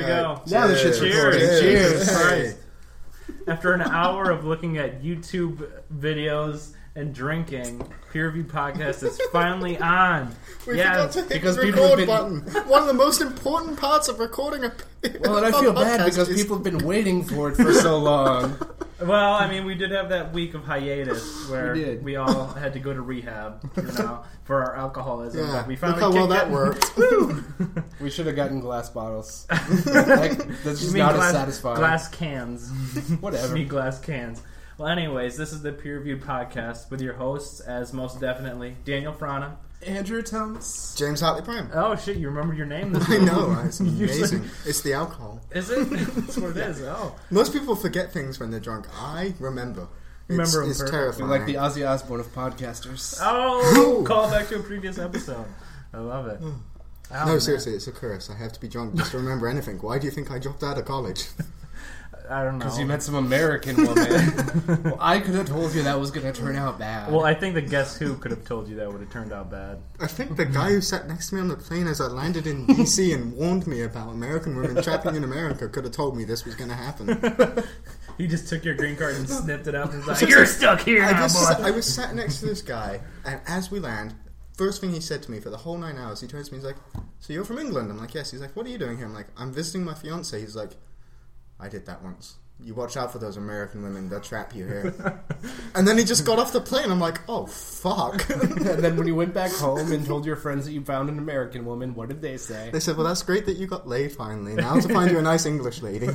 go. Now the shit's recording. Cheers. Cheers. After an hour of looking at YouTube videos and drinking, Peer Review Podcast is finally on. We forgot to hit because the people have record been- button. One of the most important parts of recording a Well, and I feel bad podcast because is- people have been waiting for it for so long. Well, I mean, we did have that week of hiatus where We did. we all had to go to rehab, for our alcoholism. Yeah, But we look finally how well kicked that it. worked. We should have gotten glass bottles. That's You just mean not glass, as satisfying. glass cans. Whatever. Me glass cans. Well, anyways, this is the Peer Reviewed Podcast with your hosts, as most definitely, Daniel Frana. Andrew Thomas. James Hartley Prime. Oh, shit, you remembered your name this I morning. know, it's Usually- amazing. It's the alcohol. Is it? That's what it is. Oh. Most people forget things when they're drunk. I remember. Remember 'em it's perfectly. You're terrifying. like the Ozzy Osbourne of podcasters. Oh, call back to a previous episode. I love it. Oh, No, man. seriously, it's a curse. I have to be drunk just to remember anything. Why do you think I dropped out of college? I don't know. Because you met some American woman. Well, I could have told you that was going to turn out bad. Well, I think the Guess Who could have told you that would have turned out bad. I think the guy who sat next to me on the plane as I landed in DC and warned me about American women trapping in America could have told me this was going to happen. He just took your green card and snipped it up and was like, "You're stuck here now, boy." I was sat next to this guy, and as we land, first thing he said to me for the whole 9 hours, he turns to me, he's like, "So you're from England?" I'm like, "Yes." He's like, "What are you doing here?" I'm like, "I'm visiting my fiance." He's like, "I did that once. You watch out for those American women, they'll trap you here." And then he just got off the plane. I'm like, "Oh, fuck." And then when you went back home and told your friends that you found an American woman, what did they say? They said, "Well, that's great that you got laid finally. Now to find you a nice English lady."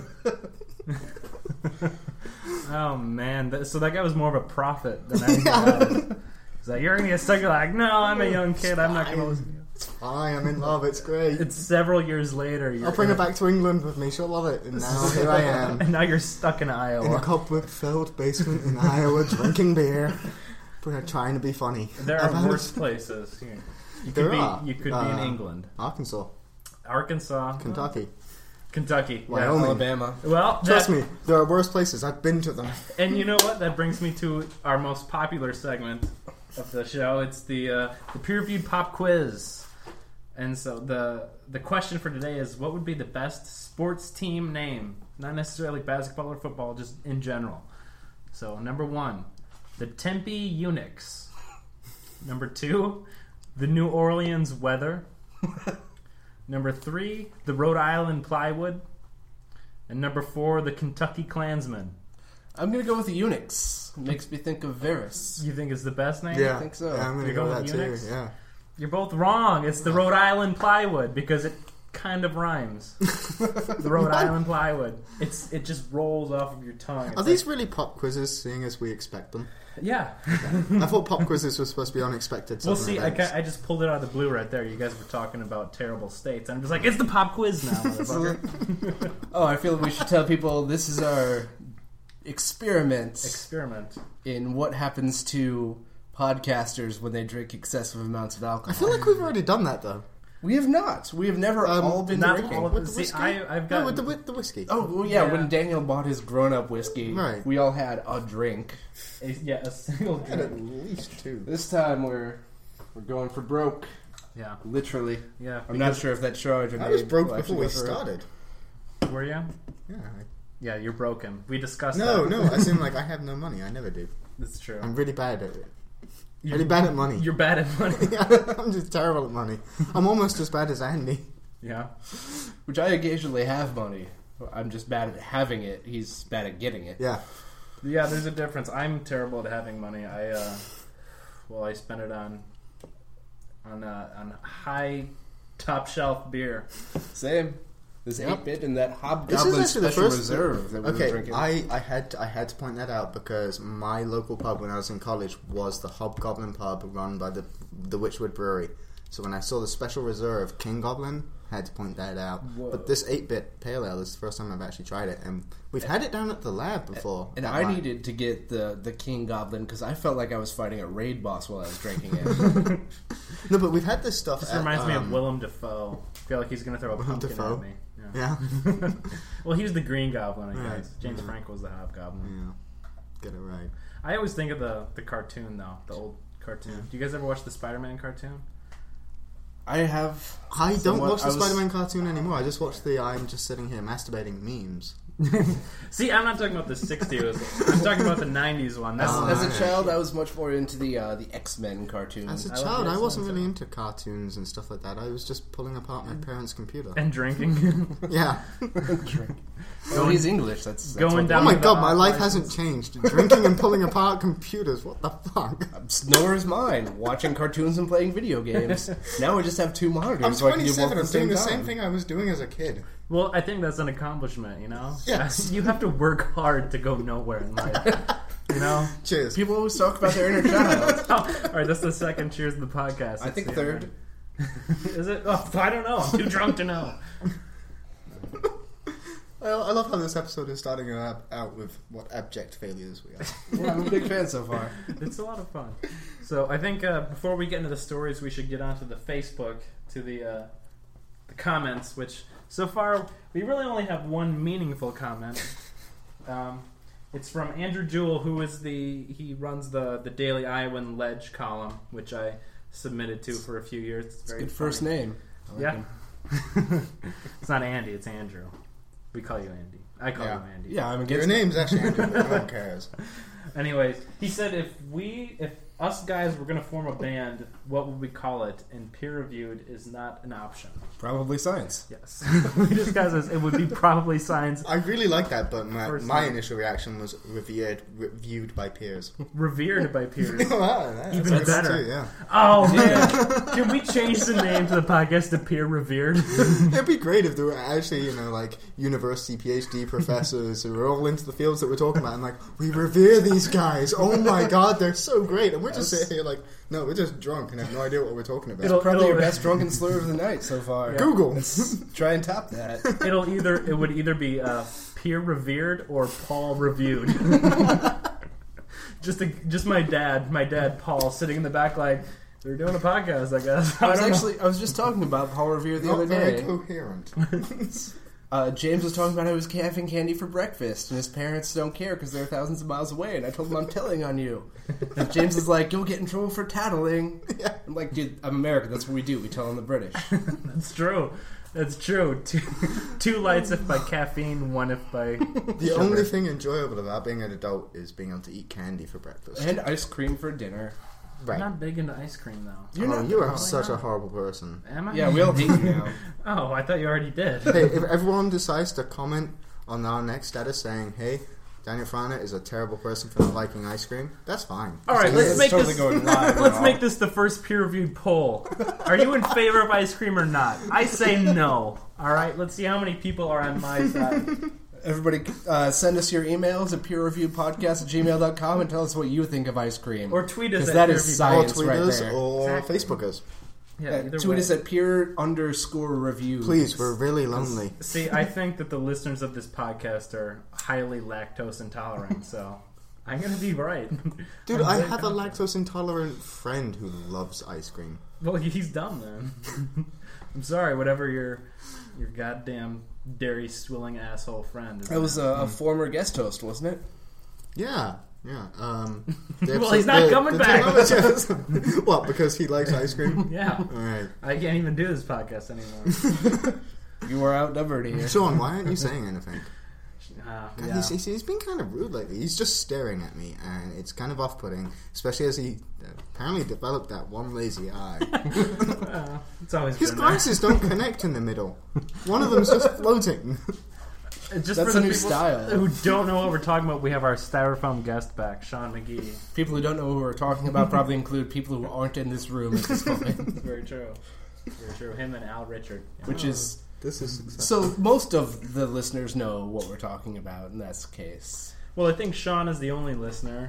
Oh man, so that guy was more of a prophet than anything else. He's like, "You're gonna get stuck." You're like, "No, I'm a young kid. I'm not gonna listen to you." It's fine, I'm in love, it's great. It's several years later. I'll bring her back to England with me, she'll love it. And now here I am. and now you're stuck in In a Iowa. cobweb-filled basement in Iowa, drinking beer, but trying to be funny. There I've are had worse places. You There could be. are. You could be in England, Arkansas, Arkansas, Kentucky, Kentucky, Wyoming. Alabama. Well, Trust me, there are worse places. I've been to them. And you know what? That brings me to our most popular segment of the show. It's the peer-reviewed pop quiz. And so the question for today is, what would be the best sports team name? Not necessarily basketball or football, just in general. So, number 1, the Tempe Eunuchs. Number 2, the New Orleans Weather. Number 3, the Rhode Island Plywood. And number 4, the Kentucky Klansmen. I'm going to go with the Eunuchs. Makes me think of Varys. You think it's the best name? Yeah, think so. Yeah, I'm going to You're go going with with that Unix? too. Yeah. You're both wrong. It's the Rhode Island Plywood because it kind of rhymes. The Rhode Island Plywood. It just rolls off of your tongue. It's Are these really pop quizzes, seeing as we expect them? yeah. I thought pop quizzes were supposed to be unexpected. Well, sudden see, events. I just pulled it out of the blue right there. You guys were talking about terrible states. I'm just like, it's the pop quiz now, motherfucker. Oh, I feel we should tell people this is our experiment Experiment. in what happens to podcasters when they drink excessive amounts of alcohol. I feel like we've already done that though. We have not. We have never all been not drinking. all of With it. the See, whiskey? I've No, got with the whiskey. Oh, well, yeah, Yeah. when Daniel bought his grown-up whiskey, Right. we all had a drink. a single I had drink. at least 2. This time we're going for broke, Yeah, literally. yeah. I'm not sure if that charge I was broke will before actually we go through. started. Were you? Yeah. Yeah, you're broken. We discussed No, that. no. I seem like I have no money. I never do. That's true. I'm really bad at it. You're- Really bad at money. You're bad at money. I'm just terrible at money. I'm almost as bad as Andy. Yeah. Which I occasionally have money. I'm just bad at having it. He's bad at getting it. Yeah. Yeah, there's a difference. I'm terrible at having money. I spend it on high top shelf beer. Same. This Yep. 8-bit and that This is Hobgoblin actually the Special first- Reserve that we were Okay, drinking. I had to point that out because my local pub when I was in college was the Hobgoblin pub run by the Witchwood Brewery. So when I saw the Special Reserve King Goblin, I had to point that out. Whoa. But this 8-bit pale ale is the first time I've actually tried it, and we've had it down at the lab before. And that I line. needed to get the King Goblin because I felt like I was fighting a raid boss while I was drinking it. No, but we've had this stuff. This at, reminds me of Willem Dafoe. I feel like he's going to throw a Willem pumpkin Dafoe? at me. Yeah. Well, he was the Green Goblin, I Right. guess. James Franco was the Hobgoblin. Yeah. Get it right. I always think of the cartoon, though. The old cartoon. Do you guys ever watch the Spider-Man cartoon? I have. I don't somewhat- watch the I was- Spider-Man cartoon anymore. I just watch the I'm just sitting here masturbating memes. See, I'm not talking about the 60s. I'm talking about the 90s one. That's As a yeah. child, I was much more into the X-Men cartoons. As a I love child, I this wasn't one, really too. into cartoons and stuff like that. I was just pulling apart my parents' computer. and drinking. Yeah. Oh, he's English. That's going what- down- Oh my the god, my life license. hasn't changed. Drinking and pulling apart computers. What the fuck? Nor is mine. Watching cartoons and playing video games. Now I just have two monitors, I'm so I can do both 27. at I'm the same doing the time. same thing I was doing as a kid. Well, I think that's an accomplishment, you know? Yes. You have to work hard to go nowhere in life. You know? Cheers. People always talk about their inner child. Alright, that's the second cheers of the podcast. I It's think the third. Is it? Oh, I don't know. I'm too drunk to know. I love how this episode is starting out with what abject failures we are. Yeah, I'm a big fan so far. It's a lot of fun. So I think before we get into the stories, we should get onto the Facebook, to the comments, which so far we really only have one meaningful comment. It's from Andrew Jewell, who is he runs the Daily Iowan Ledge column, which I submitted to for a few years. It's very Good first funny. name. I like Yeah. him. It's not Andy, it's Andrew. We call you Andy. I call Yeah. you Andy. Yeah, I'm Your against name's actually Andrew, but no one cares. Anyways, he said if us guys were going to form a band, what would we call it? And peer-reviewed is not an option. probably science. Yes. We discussed this. It would be probably science. I really like that, but First my name. initial reaction was reviewed by peers. Revered by peers. Wow, that's Even good better. too, yeah. Oh, man. Can we change the name to the podcast to Peer Revered? It'd be great if there were actually, like university PhD professors who are all into the fields that we're talking about, and like, we revere these guys. Oh my god, they're so great. And we're just sitting here like, no, we're just drunk and have no idea what we're talking about. Probably your best drunken slur of the night so far. Yeah. Google. Let's try and top that. It would either be Peer Revered or Paul Reviewed. Just my dad Paul sitting in the back like, they're doing a podcast, I guess. I was just talking about Paul Revere the Not other very day. coherent. James was talking about how he was having candy for breakfast, and his parents don't care because they're thousands of miles away. And I told him, I'm telling on you. And James was like, you'll get in trouble for tattling. Yeah. I'm like, dude, I'm American. That's what we do. We tell on the British. That's true. That's true. Two lights if by caffeine, one if by The sugar. only thing enjoyable about being an adult is being able to eat candy for breakfast. And ice cream for dinner. I'm Right. not big into ice cream though. You're not you are probably such a not. horrible person. Am I? Yeah, we all hate you now. Oh, I thought you already did. Hey, if everyone decides to comment on our next status saying, hey, Daniel Frana is a terrible person for not liking ice cream, that's fine. All right, It's let's make totally this. going live Let's now. make this the first peer-reviewed poll. Are you in favor of ice cream or not? I say no. All right, let's see how many people are on my side. Everybody, send us your emails at peerreviewpodcast@gmail.com and tell us what you think of ice cream. Or tweet us Because at that is peer-reviewed. Or science tweet right us there. or Exactly. Facebook us. Yeah, either Tweet way. us at peer_review. Please, we're really lonely. See, I think that the listeners of this podcast are highly lactose intolerant, so I'm going to be right. Dude, I'm I very have a confident. lactose intolerant friend who loves ice cream. Well, he's dumb then. I'm sorry, whatever your goddamn dairy swilling asshole friend is. That was a former guest host, wasn't it? Yeah. Well, he's not coming back. What, because he likes ice cream? Yeah, Alright. I can't even do this podcast anymore. You are outnumbered here. Sean, why aren't you saying anything? God, Yeah. he's been kind of rude lately. He's just staring at me, and it's kind of off-putting, especially as he apparently developed that one lazy eye. It's always His been there. glasses don't connect in the middle. One of them's just floating. Just That's for a the new people style. who don't know what we're talking about, we have our styrofoam guest back, Sean McGee. People who don't know who we're talking about probably include people who aren't in this room at this moment. Very true. Very true. Him and Al Richard. Yeah. Which is... This is success. So most of the listeners know what we're talking about, and that's the case. Well, I think Sean is the only listener.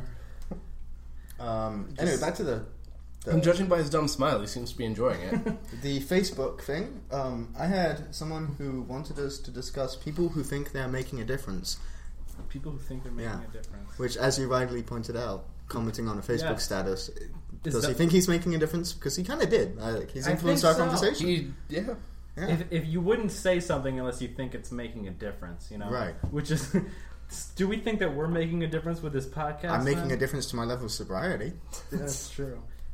Anyway, back to the And judging by his dumb smile, he seems to be enjoying it. the Facebook thing. I had someone who wanted us to discuss people who think they're making a difference, People who think they're making Yeah. a difference. which, as you rightly pointed out, commenting on a Facebook Yes. status, Is does he that- think he's making a difference? Because he kind of did. He's I influenced think our so. conversation. Yeah. Yeah. If you wouldn't say something unless you think it's making a difference, you know? Right. Which is... Do we think that we're making a difference with this podcast? I'm making then? a difference to my level of sobriety. That's true.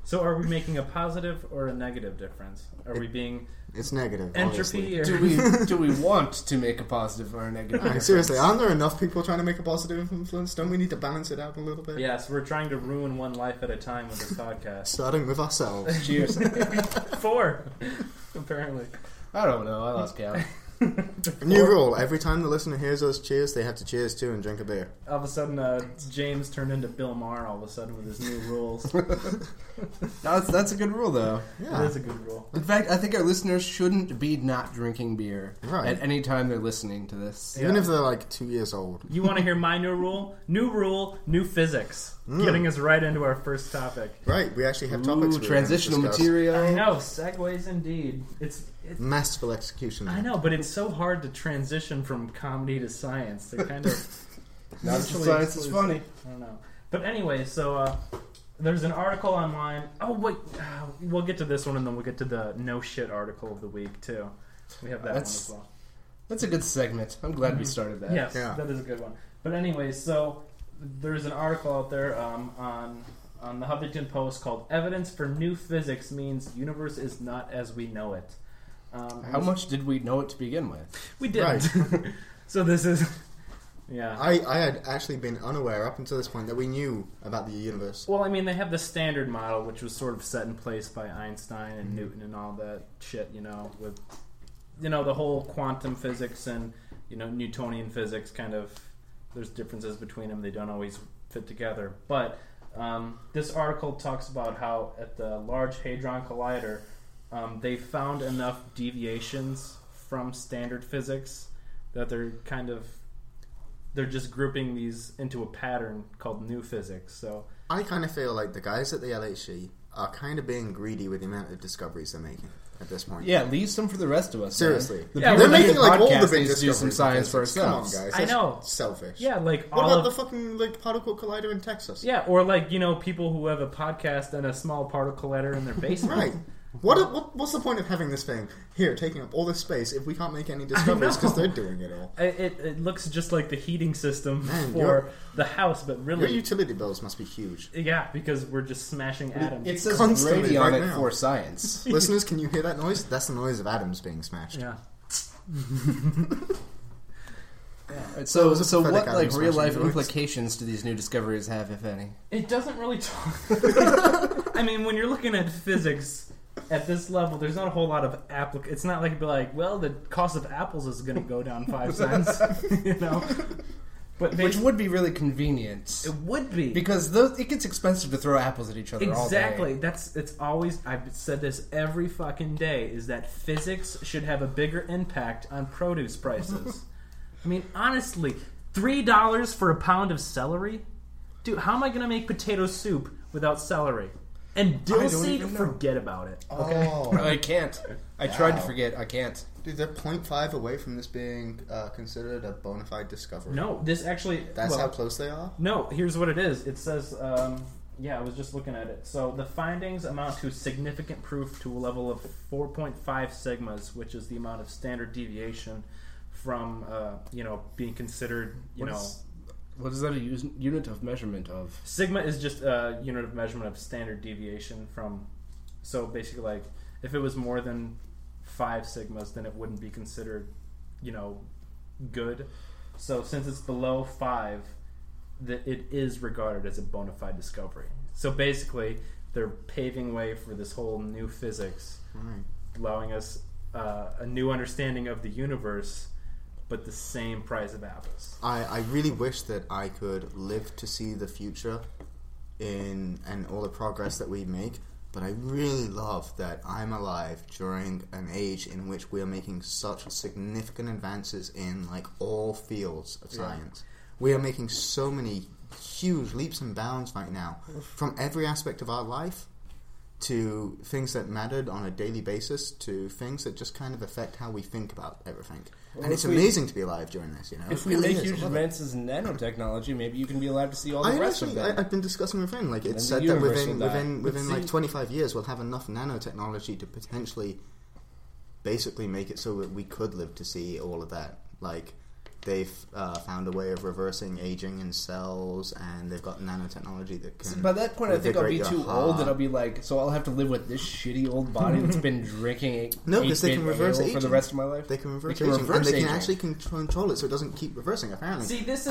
So are we making a positive or a negative difference? Are we being It's negative. entropy obviously. or Do we want to make a positive or a negative? Alright, seriously, aren't there enough people trying to make a positive influence? Don't we need to balance it out a little bit? Yes, we're trying to ruin one life at a time with this podcast. Starting with ourselves. Cheers. 4, apparently. I don't know. I lost count. New rule: every time the listener hears us cheers, they have to cheers too and drink a beer. All of a sudden, James turned into Bill Maher all of a sudden with his new rules. That's a good rule, though. Yeah. It is a good rule. In fact, I think our listeners shouldn't be not drinking beer Right. at any time they're listening to this. Even Yeah. if they're like 2 years old. You want to hear my new rule? New rule, new physics. Getting us right into our first topic. Right, we actually have topics. Ooh, we transitional discuss. material. I know, segues indeed. It's Masterful execution. I know, but it's so hard to transition from comedy to science. They're kind of Not mutually science is exclusive. funny. I don't know. But anyway, so there's an article online. Oh wait, we'll get to this one, and then we'll get to the no shit article of the week too. We have that That's- one as well. That's a good segment. I'm glad we started that. Yes, Yeah. that is a good one. But anyway, so there's an article out there on the Huffington Post called "Evidence for New Physics Means Universe is Not as We Know It." How much did we know it to begin with? We didn't. So this is, yeah. I had actually been unaware up until this point that we knew about the universe. Well, I mean, they have the standard model, which was sort of set in place by Einstein and Newton and all that shit, with, the whole quantum physics and, Newtonian physics kind of, there's differences between them. They don't always fit together. But this article talks about how at the Large Hadron Collider, they found enough deviations from standard physics that they're just grouping these into a pattern called new physics. So I kind of feel like the guys at the LHC are kind of being greedy with the amount of discoveries they're making at this point. Yeah, leave some for the rest of us. Seriously. man. The Yeah, people They're that making do like all the podcasts big need to do some discoveries in science for physics. Come on, ourselves. guys. I That's know. Selfish. yeah, like What all about of the fucking particle collider in Texas? yeah, or like people who have a podcast and a small particle collider in their basement. Right. What's the point of having this thing here taking up all this space if we can't make any discoveries because they're doing it all? It looks just like the heating system Man, for the house, but Your really, utility bills must be huge. yeah, because we're just smashing atoms. It says Constantly Brady on right it now. for science. Listeners, can you hear that noise? That's the noise of atoms being smashed. yeah. So was a what pathetic like Adam real life smashing noise. implications do these new discoveries have, if any? It doesn't really talk. I mean, when you're looking at physics at this level, there's not a whole lot of It's not like it'd be like, well, the cost of apples is going to go down 5 cents, But Which would be really convenient. it would be Because it gets expensive to throw apples at each other all day. exactly. It's always. I've said this every fucking day. Is that physics should have a bigger impact on produce prices? I mean, honestly, $3 for a pound of celery, dude. How am I going to make potato soup without celery? And dill don't seed, even know. forget about it. Oh, I can't. I tried to Wow. forget. I can't. dude, they're 0.5 away from this being considered a bona fide discovery. No, this actually. That's well, how close they are? No, here's what it is. It says, I was just looking at it. So the findings amount to significant proof to a level of 4.5 sigmas, which is the amount of standard deviation from, being considered, What is that a unit of measurement of? sigma is just a unit of measurement of standard deviation from. So basically, like, if it was more than 5 sigmas, then it wouldn't be considered, good. So since it's below 5, that it is regarded as a bona fide discovery. So basically, they're paving way for this whole new physics, Right. allowing us a new understanding of the universe, but the same price of apples. I really wish that I could live to see the future and all the progress that we make, but I really love that I'm alive during an age in which we are making such significant advances in like all fields of science. We are making so many huge leaps and bounds right now from every aspect of our life to things that mattered on a daily basis to things that just kind of affect how we think about everything. Well, and it's if we- amazing to be alive during this, If It we really make is. I huge love it. advances in nanotechnology, maybe you can be allowed to see all the rest of them. I've been discussing with him. Like And it's the said that universe will die. within But like see- 25 years, we'll have enough nanotechnology to potentially, basically make it so that we could live to see all of that. Like they've found a way of reversing aging in cells, and they've got nanotechnology that can. By that point, I think I'll be revigorate too your old, heart. and I'll be like, so I'll have to live with this shitty old body that's been drinking No, because they can reverse ale aging for the rest of my life. They can reverse They can aging, reverse and they aging. can actually control it so it doesn't keep reversing. Apparently, See, this is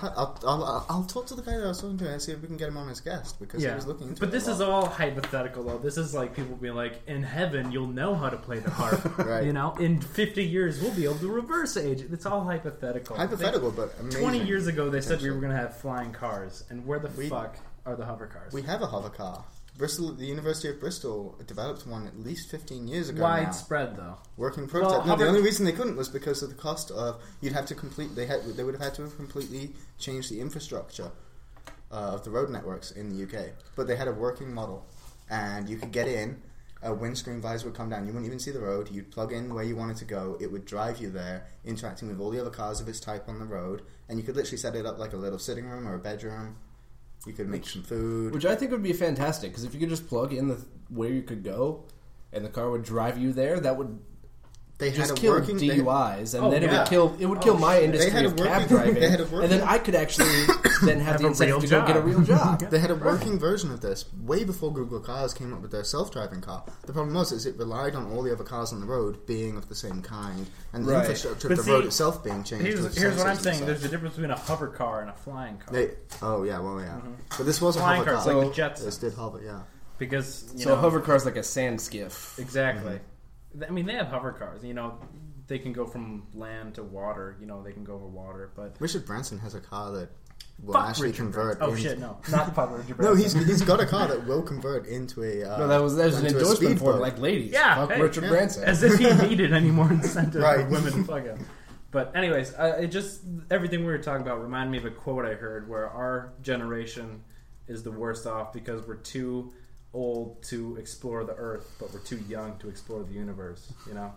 I'll talk to the guy that I was talking to and see if we can get him on as guest because he was looking into it. but this is all hypothetical though. This is like people being like, in heaven you'll know how to play the harp. Right. You know, in 50 years we'll be able to reverse age. It's all hypothetical. hypothetical, but amazing. 20 years ago they said we Potentially. were going to have flying cars, and where the fuck are the hover cars? We have a hover car. Bristol, the University of Bristol developed one at least 15 years ago. Widespread though. Working prototype. Well, The only reason they couldn't was because of the cost of you'd have to complete. They would have had to have completely changed the infrastructure of the road networks in the UK. But they had a working model, and you could get in. A windscreen visor would come down. You wouldn't even see the road. You'd plug in where you wanted to go. It would drive you there, interacting with all the other cars of its type on the road. And you could literally set it up like a little sitting room or a bedroom. You could make some food. Which I think would be fantastic, because if you could just plug in where you could go, and the car would drive you there, that would They just had a kill working DUIs, and Oh, then yeah. it would kill my industry They had of a cab working- driving, they had a working- and then I could actually then have the a incentive real to go get a job. real job. They had a working version of this way before Google Cars came up with their self-driving car. The problem was is it relied on all the other cars on the road being of the same kind, and the Right. infrastructure But of the see, road itself being changed. Here's with what I'm sensors saying. and There's a such. difference between a hover car and a flying car. Oh yeah, well yeah. But this was a Flying hover cars, car. like the Jetsons. This did hover, yeah. Because you So know, a hover car is like a sand skiff. exactly. I mean, they have hover cars. You know, they can go from land to water. You know, they can go over water. But Richard Branson has a car that will fuck actually Richard convert. Branson. Oh into- shit, no, not fuck Richard No, Branson. he's got a car that will convert into a. No, that was an into a endorsement for him. speedboat. Like, ladies, Yeah, fuck hey, Richard yeah. Branson. As if he needed any more incentive Right. for women to fuck him. But anyways, it just everything we were talking about reminded me of a quote I heard where our generation is the worst off because we're too old to explore the Earth, but we're too young to explore the universe. You know,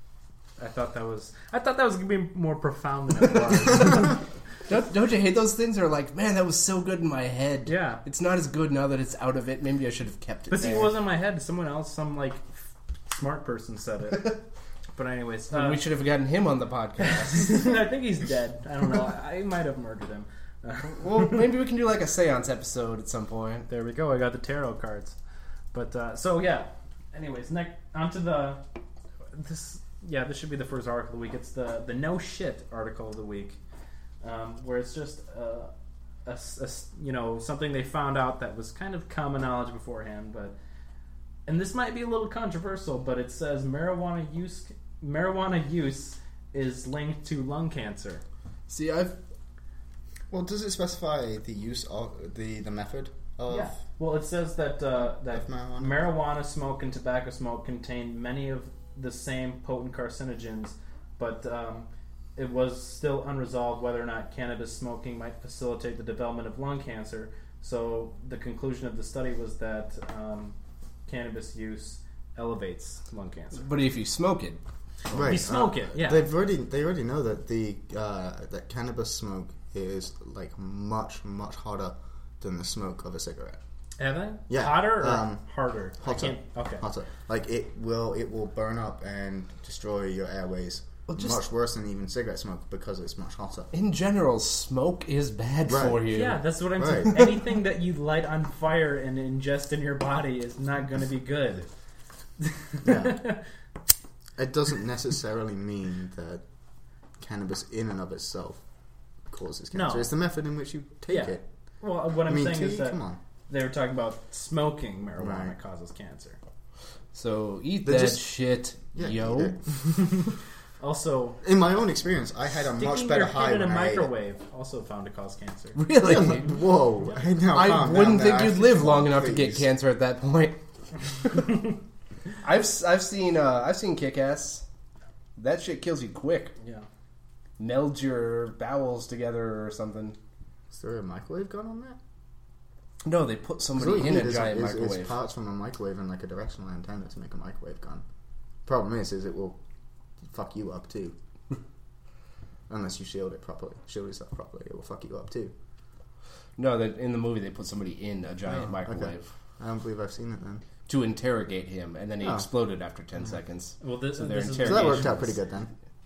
I thought that was gonna be more profound than it was. Don't you hate those things? They're like, man, that was so good in my head. Yeah. It's not as good now that it's out of it. Maybe I should have kept it But see, there. it wasn't in my head. Someone else, some like smart person said it. But anyways, We should have gotten him on the podcast. I think he's dead. I don't know. I might have murdered him. Well, maybe we can do like a seance episode at some point. There we go. I got the tarot cards. But so yeah. Anyways, next onto this. Yeah, this should be the first article of the week. It's the no shit article of the week, where it's just something they found out that was kind of common knowledge beforehand, and this might be a little controversial, but it says marijuana use is linked to lung cancer. See, Well, does it specify the use of the method of? Yeah. Well, it says that Of marijuana? marijuana smoke and tobacco smoke contain many of the same potent carcinogens, but it was still unresolved whether or not cannabis smoking might facilitate the development of lung cancer. So the conclusion of the study was that cannabis use elevates lung cancer. but if you smoke it, Right. You smoke it, yeah. They already know that that cannabis smoke is like much hotter than the smoke of a cigarette. Have they? Yeah. Hotter or harder? Hotter. I can't. Okay. Hotter. Like it will burn up and destroy your airways Well, just- much worse than even cigarette smoke because it's much hotter. in general, smoke is bad Right. for you. Yeah, that's what I'm Right. saying. Anything that you light on fire and ingest in your body is not going to be good. Yeah. It doesn't necessarily mean that cannabis in and of itself causes cancer. No. It's the method in which you take Yeah. it. Well, what I I'm mean, saying is tea, that come on. they were talking about smoking marijuana Right. causes cancer. So eat They're that just- shit, Yeah, yo. eat it. Also, In my own experience, I had a sticking much better your high head in a when I ate it. microwave also found to cause cancer. Really? Whoa! Now, I calm wouldn't down think there. you'd live long Come on, enough to get please. cancer at that point. I've seen Kick-Ass. That shit kills you quick. Yeah. Melds your bowels together or something. Is there a microwave gun on that? No, they put somebody in a giant microwave. Is parts from a microwave and like a directional antenna to make a microwave gun. Problem is it will fuck you up too. Unless you shield yourself properly, it will fuck you up too. No, that in the movie they put somebody in a giant Oh, microwave okay. I don't believe I've seen it then. to interrogate him, and then he Oh. exploded after 10 seconds. Well, this So they're is So that worked Interrogations. out pretty good then.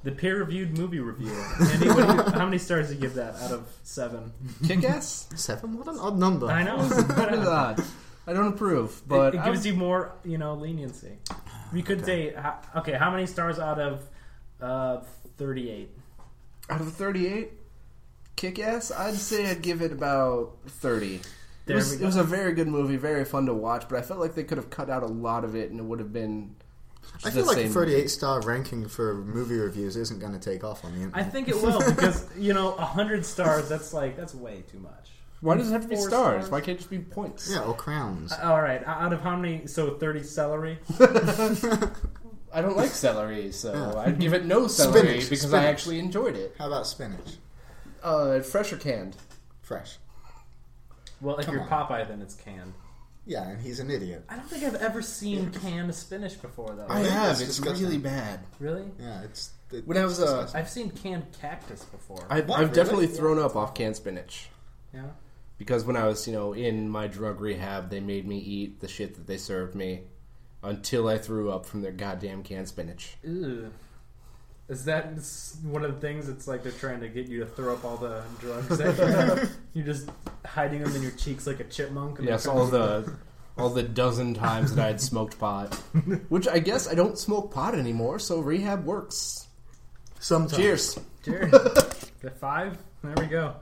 The peer-reviewed movie review. Andy, how many stars do you give that out of 7? Kick-Ass? 7? What an odd number. I know. That is odd. I don't approve, but it gives you more, leniency. We could say, okay, how many stars out of 38? Out of 38, Kick-Ass, I'd say I'd give it about 30. It was a very good movie, very fun to watch, but I felt like they could have cut out a lot of it, and it would have been. I feel like a 38-star ranking for movie reviews isn't going to take off on the internet. I think it will because 100 stars. That's way too much. Why does it have to be 4 stars? Why can't it just be points? Yeah, or crowns. All right. Out of how many? So 30 celery. I don't like celery, so I'd give it no celery because I actually enjoyed it. How about spinach? Fresh or canned? Fresh. Well, if Come you're on. Popeye, then it's canned. Yeah, and he's an idiot. I don't think I've ever seen canned spinach before, though. I have. It's It's disgusting. really bad. Really? Yeah, When I was disgusting. I've seen canned cactus before. I've What, definitely really? thrown up off canned spinach. Yeah. Because when I was, in my drug rehab, they made me eat the shit that they served me until I threw up from their goddamn canned spinach. Ew. Is that one of the things? It's like they're trying to get you to throw up all the drugs that you have. You're just hiding them in your cheeks like a chipmunk. And Yes, all the dozen times that I had smoked pot. Which I guess I don't smoke pot anymore, so rehab works. Sometimes. Cheers. Cheers. The 5? There we go.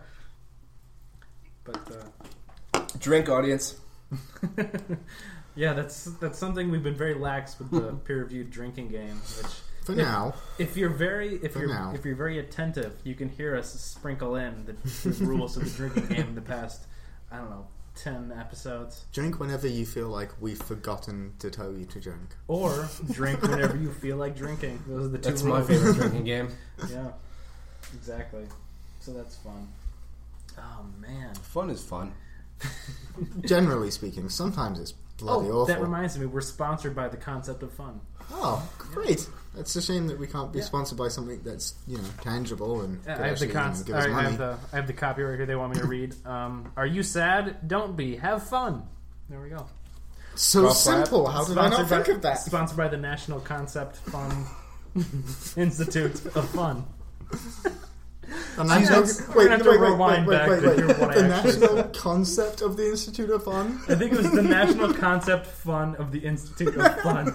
But Drink, audience. yeah, that's something we've been very lax with the peer-reviewed drinking game. Which, For now. if you're very now. if you're very attentive, you can hear us sprinkle in the rules of the drinking game in the past, I don't know, 10 episodes. Drink whenever you feel like we've forgotten to tell you to drink. Or drink whenever you feel like drinking. Those are the 2 That's rules. my favorite drinking game. Yeah, exactly. So that's fun. Oh man. Fun is fun. Generally speaking, sometimes it's bloody awful. That reminds me, we're sponsored by the Concept of Fun. Oh, great. That's a shame that we can't be sponsored by something that's, tangible and could I have the actually, give us I money. have the copy right here they want me to read. Are you sad? Don't be. Have fun. There we go. So Golf simple. How did I not think of that? Sponsored by the National Concept Fun Institute of Fun. The gonna have to rewind back to hear what I The actually national concept of the Institute of Fun? I think it was the National Concept Fun of the Institute of Fun.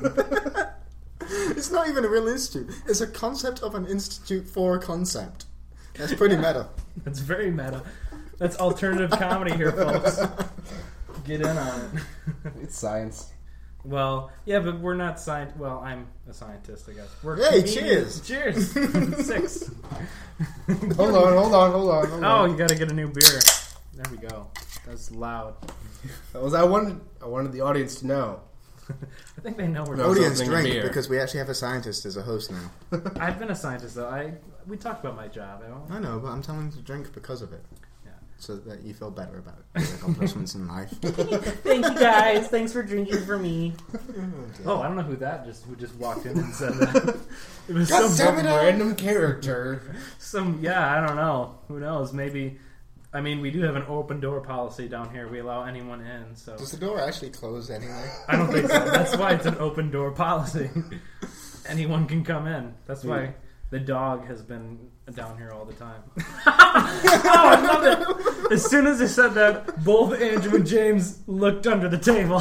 It's not even a real institute. It's a concept of an institute for a concept. That's pretty meta. That's very meta. That's alternative comedy here, folks. Get in on it. It's science. Well, yeah, but we're not science. Well, I'm a scientist, I guess. We're Hey, comedians. cheers! Cheers! 6. Hold on. Oh, you gotta get a new beer. There we go. That's loud. I wanted the audience to know. I think they know we're No. Audience Something drink beer. because we actually have a scientist as a host now. I've been a scientist, though. We talked about my job. I know, but I'm telling you to drink because of it. Yeah. So that you feel better about your accomplishments in life. Thank you, guys. Thanks for drinking for me. Oh, I don't know who just walked in and said that. It was God some damn it, Random character. I don't know. Who knows? Maybe. I mean, we do have an open door policy down here. We allow anyone in, so Does the door actually close anyway? I don't think so. That's why it's an open door policy. Anyone can come in. That's why the dog has been down here all the time. Oh, I love it. As soon as I said that, both Andrew and James looked under the table.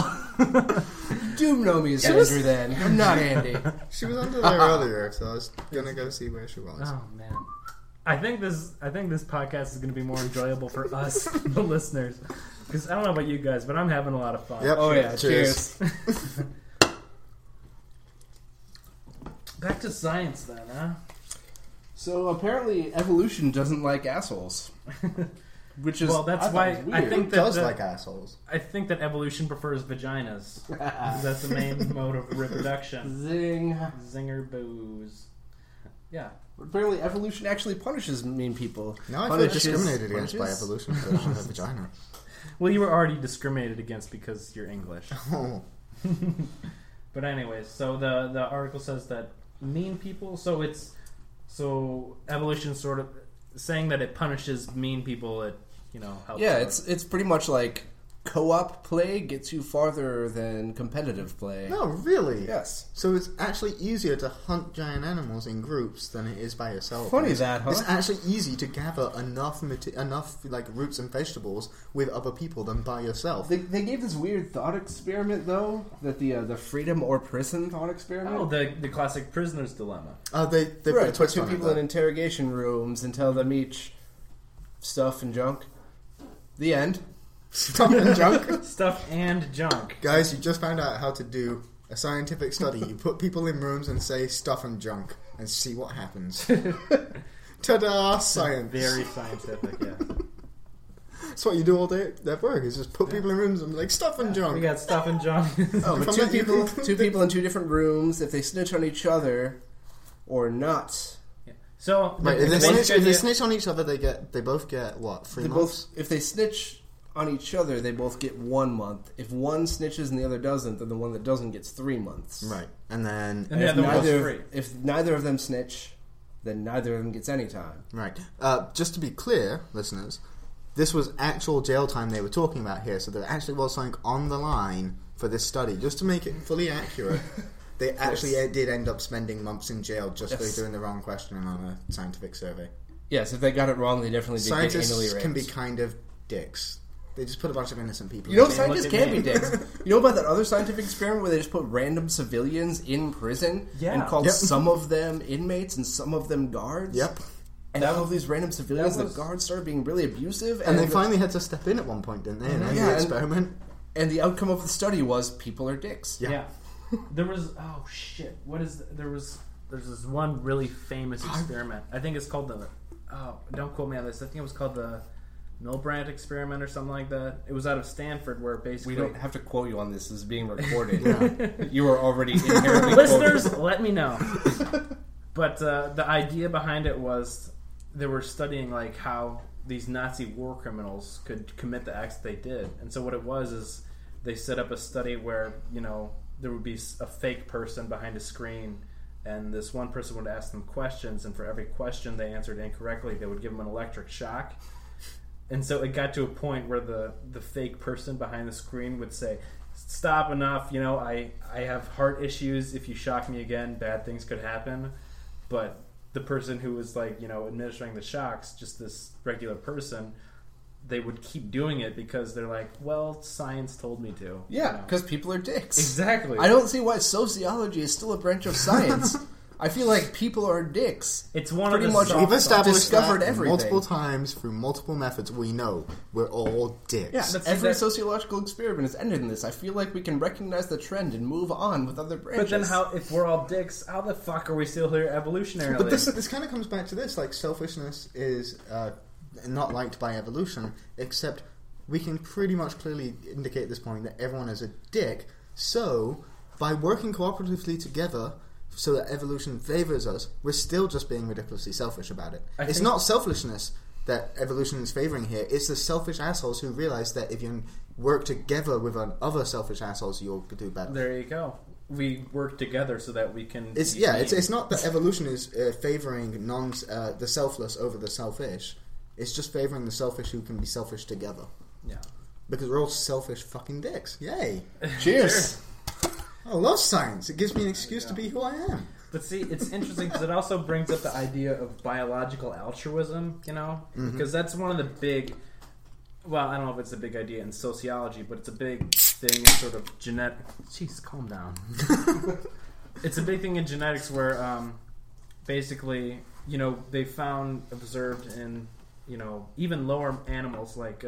Do know me as Andrew then. I'm not Andy. She was under there earlier, so I was gonna go see where she was. Oh man. I think this podcast is going to be more enjoyable for us, the listeners, because I don't know about you guys, but I'm having a lot of fun. Yep. Oh yeah, Cheers. cheers. Back to science then, huh? So apparently evolution doesn't like assholes. Which is Well, that's I thought why was I weird. think It does that like assholes. I think that evolution prefers vaginas. 'Cause that's the main mode of reproduction. Zing. Zinger booze. Yeah. Apparently evolution actually punishes mean people. Now I feel discriminated against by evolution because I don't have a vagina. Well, you were already discriminated against because you're English. Oh. But anyways, so the article says that mean people. So evolution sort of saying that it punishes mean people. It helps. Yeah, them. it's pretty much like co-op play gets you farther than competitive play. No, really? Yes. So it's actually easier to hunt giant animals in groups than it is by yourself. Funny It's- that, huh? It's actually easy to gather enough like roots and vegetables with other people than by yourself. They gave this weird thought experiment, though, that the freedom or prison thought experiment. Oh, the classic prisoner's dilemma. They put a right, put twist two on people it. in interrogation rooms and tell them each stuff and junk. The end. Stuff and junk. Stuff and junk. Guys, you just found out how to do a scientific study. You put people in rooms and say stuff and junk and see what happens. Ta-da! Science. Very scientific, yeah. That's what you do all day at work, is just put people in rooms and be like, stuff and junk. We got stuff and junk. Oh, but Come two at you. people in two different rooms. If they snitch on each other or not, So, Right, the if they basic snitch, if they idea- snitch on each other, they both get what? 3 they months. both if they snitch on each other, they both get 1 month. If one snitches and the other doesn't, then the one that doesn't gets 3 months. Right, and then And the If other one's neither, free. if neither of them snitch, then neither of them gets any time. right. Just to be clear, listeners, this was actual jail time they were talking about here, so there actually was something on the line for this study. Just to make it fully accurate, they actually did end up spending months in jail just for Yes. doing the wrong questioning on a scientific survey. Yes, if they got it wrong, they definitely did get Scientists anally raped. can be kind of dicks. They just put a bunch of innocent people. You know, in jail. scientists look at can be me. dicks. You know about that other scientific experiment where they just put random civilians in prison Yeah. and called Yep. some of them inmates and some of them guards? Yep. And all of these random civilians, that was- the guards started being really abusive. And they the- finally had to step in at one point, didn't they? In Yeah, the and- experiment. And the outcome of the study was people are dicks. Yeah. Yeah. There was there's this one really famous experiment. I think it's called don't quote me on this. I think it was called the Milbrandt experiment or something like that. It was out of Stanford where basically We don't have to quote you on this. This is being recorded. Yeah. You are already inherently listeners, quoted. let me know. But the idea behind it was they were studying like how these Nazi war criminals could commit the acts they did, and so what it was is they set up a study where there would be a fake person behind a screen, and this one person would ask them questions, and for every question they answered incorrectly, they would give them an electric shock. And so it got to a point where the fake person behind the screen would say, "Stop, enough, I have heart issues. If you shock me again, bad things could happen." But the person who was administering the shocks, just this regular person, they would keep doing it because they're like, well, science told me to. Yeah, because people are dicks. Exactly. I don't see why sociology is still a branch of science. I feel like people are dicks. It's one Pretty of the much soft We've spots. established discovered that everything. multiple times through multiple methods. We know we're all dicks. Yeah, That's every exact- sociological experiment has ended in this. I feel like we can recognize the trend and move on with other branches. But then if we're all dicks, how the fuck are we still here evolutionarily? But this kind of comes back to this. Like, selfishness is not liked by evolution, except we can pretty much clearly indicate at this point that everyone is a dick. So, by working cooperatively together so that evolution favors us, we're still just being ridiculously selfish about it. I It's think- not selfishness that evolution is favoring here. It's the selfish assholes who realize that if you work together with other selfish assholes, you'll do better. There you go. We work together so that we can. It's be yeah. mean. It's not that evolution is favoring the selfless over the selfish. It's just favoring the selfish who can be selfish together. Yeah. Because we're all selfish fucking dicks. Yay! Cheers. I love science. It gives me an excuse to be who I am. But see, it's interesting because it also brings up the idea of biological altruism, because that's one of the big. Well, I don't know if it's a big idea in sociology, but it's a big thing in sort of genetic. Jeez, calm down. It's a big thing in genetics where, basically, they observed in, even lower animals like,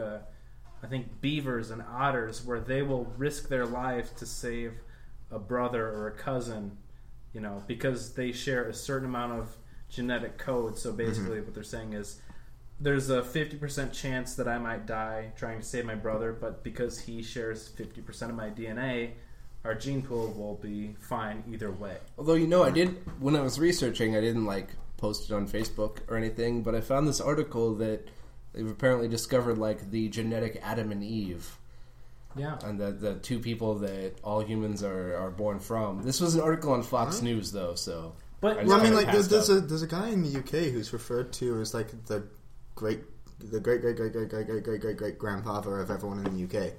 I think beavers and otters, where they will risk their lives to save a brother or a cousin, because they share a certain amount of genetic code. So basically, what they're saying is, there's a 50% chance that I might die trying to save my brother, but because he shares 50% of my DNA, our gene pool will be fine either way. Although, I did, when I was researching, I didn't, post it on Facebook or anything, but I found this article that they've apparently discovered, the genetic Adam and Eve. Yeah. And the two people that all humans are born from. This was an article on Fox News, though, so... But, just Well, I mean, kinda passed up. there's a guy in the UK who's referred to as the great great great great great great great great great great great grandfather of everyone in the UK.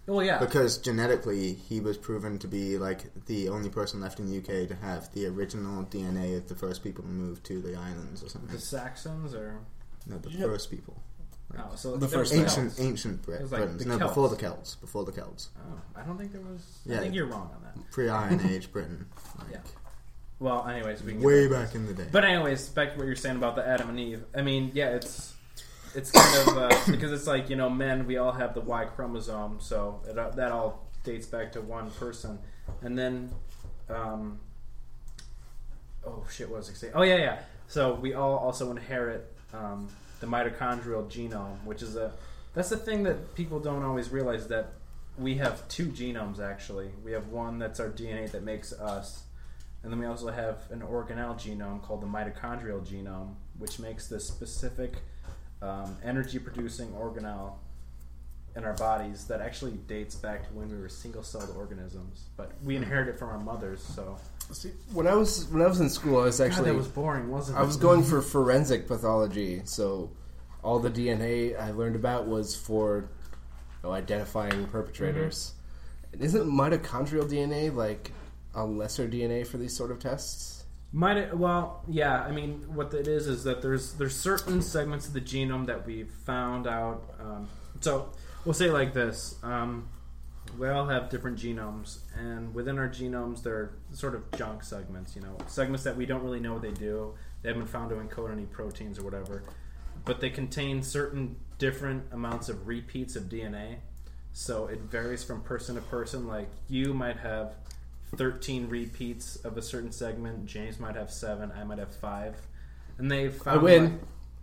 Well, yeah. Because genetically, he was proven to be like the only person left in the UK to have the original DNA of the first people to move to the islands or something. The Saxons, or No, the first people. oh, so The there first was Celts. Ancient It was like Britons. the No, Celts. before the Celts. Before the Celts. Oh, I don't think there was. Yeah. I think you're wrong on that. Pre-Iron Age Britain. Like, Yeah. Well, anyways, we can way get back in the day. But anyways, back to what you're saying about the Adam and Eve. I mean, yeah, it's kind of because it's like, you know, men, we all have the Y chromosome, so that all dates back to one person, and then oh shit, what was I saying? Oh yeah. So we all also inherit the mitochondrial genome, which is that's the thing that people don't always realize, that we have two genomes actually. We have one that's our DNA that makes us. And then we also have an organelle genome called the mitochondrial genome, which makes this specific energy-producing organelle in our bodies that actually dates back to when we were single-celled organisms. But we inherited it from our mothers, so... See, when I was in school, I was actually... God, that was boring, wasn't it? I was going for forensic pathology, so all the DNA I learned about was for identifying perpetrators. Isn't mitochondrial DNA like a lesser DNA for these sort of tests? Well, yeah. I mean, what it is that there's certain segments of the genome that we've found out. So we'll say it like this: we all have different genomes, and within our genomes, there are sort of junk segments. You know, segments that we don't really know what they do. They haven't been found to encode any proteins or whatever, but they contain certain different amounts of repeats of DNA. So it varies from person to person. Like, you might have 13 repeats of a certain segment. James might have 7. I might have 5. And they found... I win.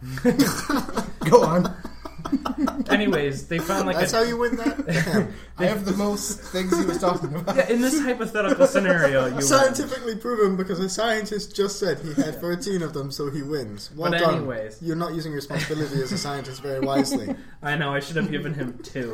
Go on. Anyways, they found like That's how you win that? Damn. I have the most things he was talking about. Yeah, in this hypothetical scenario, you win. Scientifically proven, because a scientist just said he had 13 of them, so he wins. Well But done. anyways. You're not using your responsibility as a scientist very wisely. I know, I should have given him 2.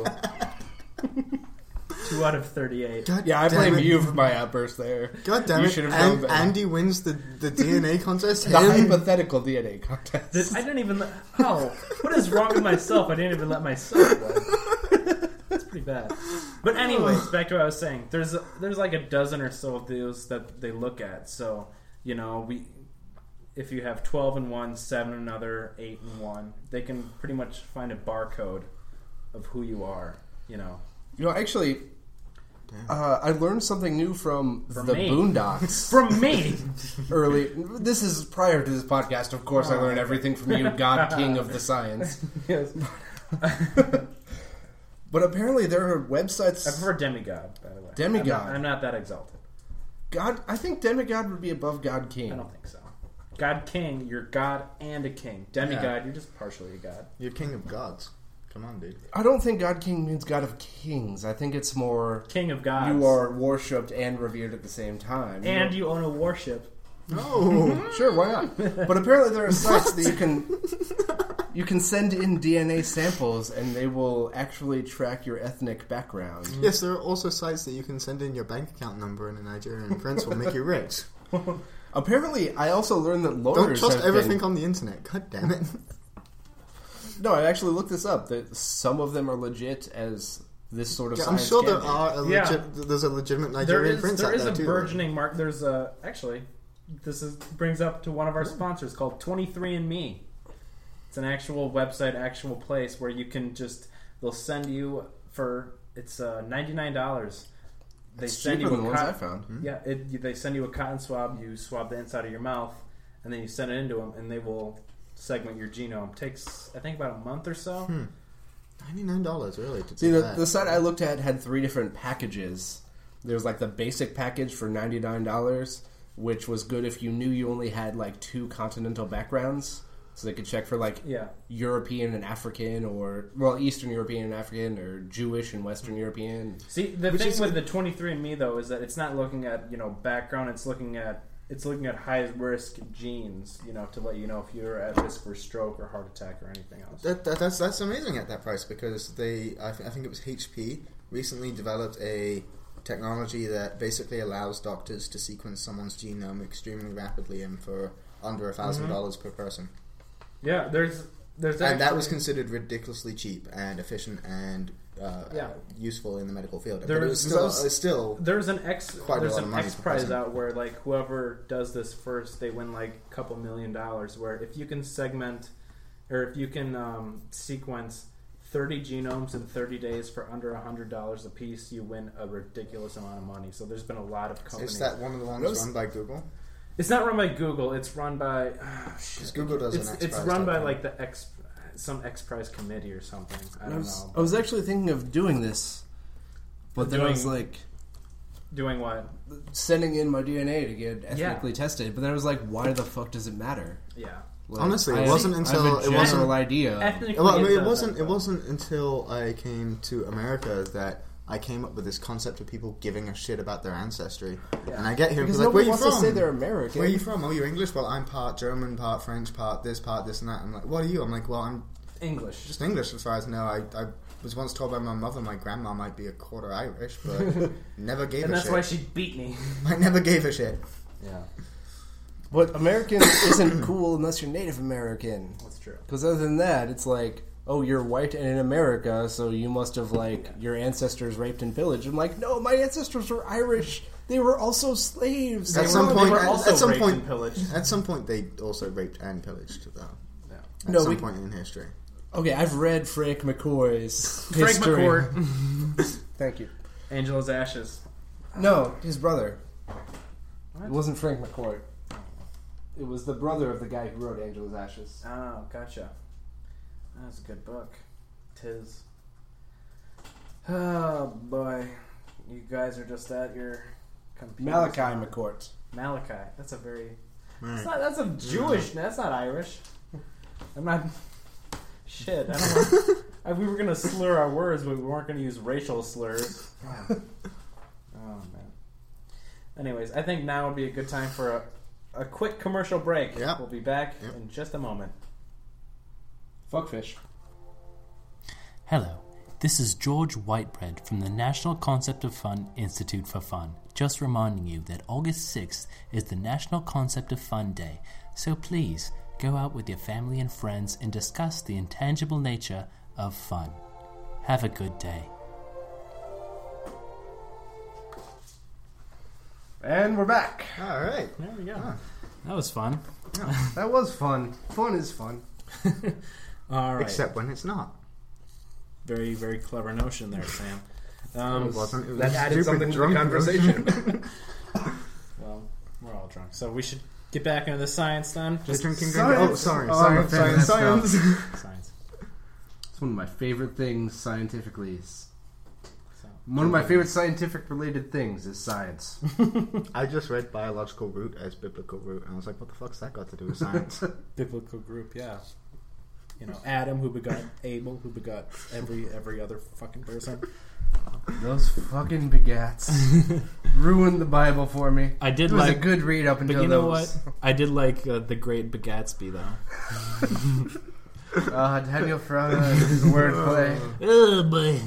2 out of 38. God Yeah, I damn blame it. you for my outburst there. God damn You it. should have known better. Andy wins the DNA contest. The Him? hypothetical DNA contest. I didn't even let... Oh, what is wrong with myself? I didn't even let myself win. That's pretty bad. But anyways, back to what I was saying. There's like a dozen or so of those that they look at. So, you know, if you have 12 in one, 7 in another, 8 in one, they can pretty much find a barcode of who you are, you know. You know, actually, I learned something new from the me. Boondocks. From me! Early. This is prior to this podcast, of course. I learned everything from you, God King of the Science. Yes. But apparently there are websites... I prefer demigod, by the way. Demigod. I'm not that exalted. God, I think demigod would be above God King. I don't think so. God King, you're God and a king. Demigod, Yeah. you're just partially a god. You're king of gods. Come on, dude. I don't think God King means God of Kings. I think it's more King of gods. you are worshipped and revered at the same time. And you own a warship. No. Sure, why not? But apparently there are sites that you can send in DNA samples and they will actually track your ethnic background. Yes, there are also sites that you can send in your bank account number and a Nigerian prince will make you rich. Apparently, I also learned that Don't lawyers trust have everything been... on the internet. God damn it. No, I actually looked this up. That some of them are legit as this sort of Yeah, I'm science sure can there be. are there's a legitimate There Nigerian is prince there out is there a too. burgeoning market. There's a actually, brings up to one of our sponsors called 23andMe. It's an actual website, actual place where you can they'll send you for it's $99. They It's send cheaper you than a the ones I found. Yeah, they send you a cotton swab. You swab the inside of your mouth, and then you send it into them, and they will segment your genome. Takes, I think, about a month or so. $99, really, to See, do the site I looked at had 3 different packages. There was like the basic package for $99, which was good if you knew you only had like 2 continental backgrounds. So they could check for like Yeah. European and African, or Eastern European and African, or Jewish and Western European. See, the Which thing is with the 23andMe though is that it's not looking at background. It's looking at high risk genes. To let you know if you're at risk for stroke or heart attack or anything else. That's amazing at that price, because I think it was HP recently developed a technology that basically allows doctors to sequence someone's genome extremely rapidly and for under $1,000 per person. Yeah, there's and that was considered ridiculously cheap and efficient and useful in the medical field. But it was still there's an X quite a lot of money X per prize person. out where like whoever does this first, they win like a couple $1 million. Where if you can segment or if you can sequence 30 genomes in 30 days for under $100 a piece, you win a ridiculous amount of money. So there's been a lot of companies. Is that one of the ones run by Google? It's not run by Google. It's run by Google does an X It's Prize run by type like the some X Prize committee or something. I don't know. I was actually thinking of doing this, but then I was like, doing what? Sending in my DNA to get ethnically tested. But then I was like, why the fuck does it matter? Yeah. Like, Honestly, it wasn't until I have a general idea. it wasn't until I came to America that I came up with this concept of people giving a shit about their ancestry. Yeah. And I get here because like, where are you from? To say they're American. Where are you from? Oh, you're English? Well, I'm part German, part French, part this, and that. I'm like, what are you? I'm like, well, I'm English. Just English as far as I know. I was once told by my mother my grandma might be a quarter Irish, but never gave a shit. And that's why she beat me. I never gave a shit. Yeah. But American isn't cool unless you're Native American. That's true. Because other than that, it's like, oh, you're white and in America, so you must have, like, your ancestors raped and pillaged. I'm like, no, my ancestors were Irish. They were also slaves. At some point, pillaged. At some point, they also raped and pillaged, though. Yeah. At some point in history. Okay, I've read Frank McCoy's Frank history. McCourt. Thank you. Angela's Ashes. No, his brother. What? It wasn't Frank McCourt. It was the brother of the guy who wrote Angela's Ashes. Oh, gotcha. That's a good book. 'Tis. Oh, boy. You guys are just at your computer. Malachi McCourt. Malachi. That's a very... Right. That's a Jewish... That's not Irish. I'm not... Shit, I don't know. We were going to slur our words, but we weren't going to use racial slurs. Oh, man. Anyways, I think now would be a good time for a quick commercial break. Yep. We'll be back in just a moment. Fuckfish. Hello, this is George Whitebread from the National Concept of Fun Institute for Fun, just reminding you that August 6th is the National Concept of Fun Day, so please go out with your family and friends and discuss the intangible nature of fun. Have a good day. And we're back. All right. There we go. Huh. That was fun. That was fun. Fun is fun. All right. Except when it's not. Very, very clever notion there, Sam. It wasn't. It was That added stupid something to the drunk conversation. Well, we're all drunk, so we should get back into the science then. Just drinking. Science. Oh, sorry. Oh, Science. science. Science. It's one of my favorite things scientifically. So, One of my favorite scientific-related things is science. I just read biological root as biblical root, and I was like, what the fuck's that got to do with science? biblical group, yeah. You know, Adam who begot Abel, who begot every other fucking person. Those fucking begats ruined the Bible for me. I did It was like a good read up until But you know those. what? I did like The Great Bagatsby, though. Daniel Frana, his wordplay. Oh boy.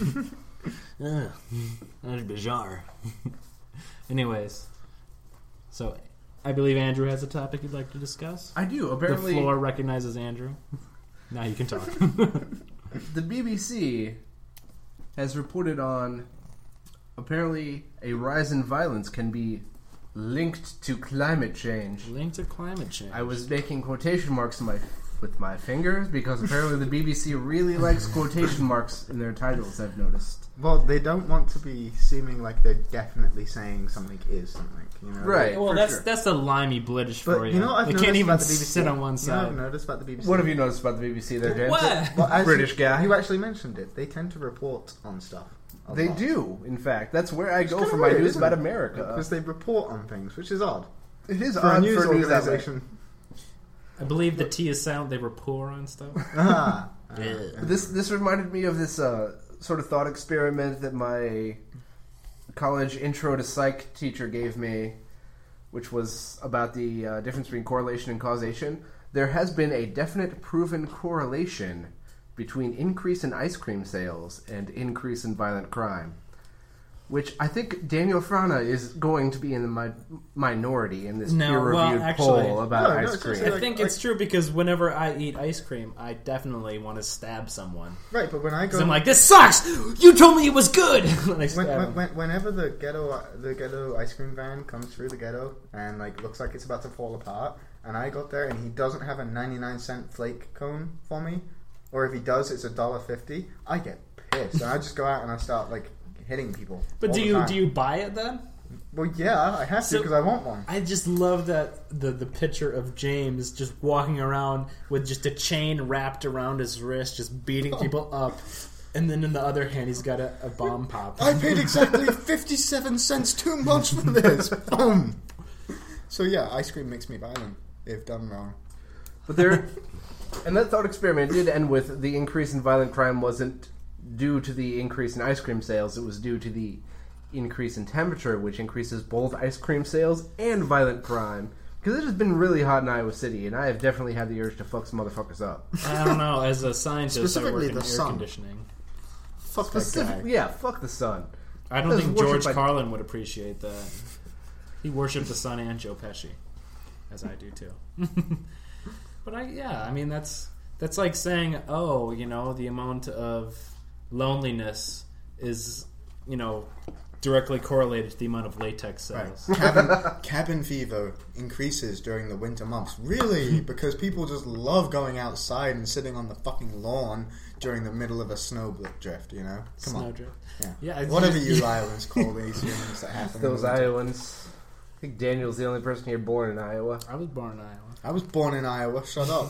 That's bizarre. Anyways, so I believe Andrew has a topic you'd like to discuss. I do. Apparently, The floor recognizes Andrew. Now you can talk. the BBC has reported on apparently a rise in violence can be linked to climate change. Linked to climate change. I was making quotation marks with my fingers because apparently the BBC really likes quotation marks in their titles, I've noticed. Well, they don't want to be seeming like they're definitely saying something is something, you know? Right. Well, for that's sure. that's the limey British But for you. you know what I've They noticed can't even about the BBC? sit on one You know what I've side. noticed about the BBC? What have you noticed about the BBC there, James? What? Well, actually, British guy. You actually mentioned it. They tend to report on stuff. a They lot. do, in fact. That's where I go kinda for my weird, news isn't about it? America. Because they report on things, which is odd. It is For a odd news for a news outlet. organization. I believe the T is silent. They rapport on stuff. This reminded me of this sort of thought experiment that my college intro to psych teacher gave me, which was about the difference between correlation and causation. There has been a definite proven correlation between increase in ice cream sales and increase in violent crime. which I think Daniel Frana is going to be in the minority in this No, peer-reviewed well, actually- poll about No, no, ice it's cream. actually I think it's true because whenever I eat ice cream, I definitely want to stab someone. Right, but when I go, Because I'm like, this sucks! You told me it was good! And I stab him. whenever the ghetto ice cream van comes through the ghetto and like looks like it's about to fall apart, and I got there and he doesn't have a 99-cent flake cone for me, or if he does, it's $1.50. I get pissed, and I just go out and I start like hitting people. But all do the you time. do you buy it then? Well, yeah, I have to So- because I want one. I just love that the picture of James just walking around with just a chain wrapped around his wrist, just beating people up. And then in the other hand, he's got a bomb pop. I paid exactly 57 cents too much for this. Boom. So yeah, ice cream makes me violent if done wrong. But there, and that thought experiment did end with the increase in violent crime wasn't due to the increase in ice cream sales. It was due to the increase in temperature, which increases both ice cream sales and violent crime. Because it has been really hot in Iowa City, and I have definitely had the urge to fuck some motherfuckers up. I don't know. As a scientist, I work Specifically in the air sun. conditioning. Fuck that guy. Specifically, yeah, fuck the sun. I don't That's think worship George by- Carlin would appreciate that. He worshipped the sun and Joe Pesci, as I do too. But I mean that's like saying, oh, you know, the amount of loneliness is, you know, directly correlated to the amount of latex cells. Cabin fever increases during the winter months. Really? Because people just love going outside and sitting on the fucking lawn during the middle of a snow drift, you know? Come on. Snowdrift. Yeah. Yeah, it's Whatever just- you Iowans call these things that happen. in Those the winter. Iowans. I think Daniel's the only person here born in Iowa. I was born in Iowa. I was born in Iowa. Shut up.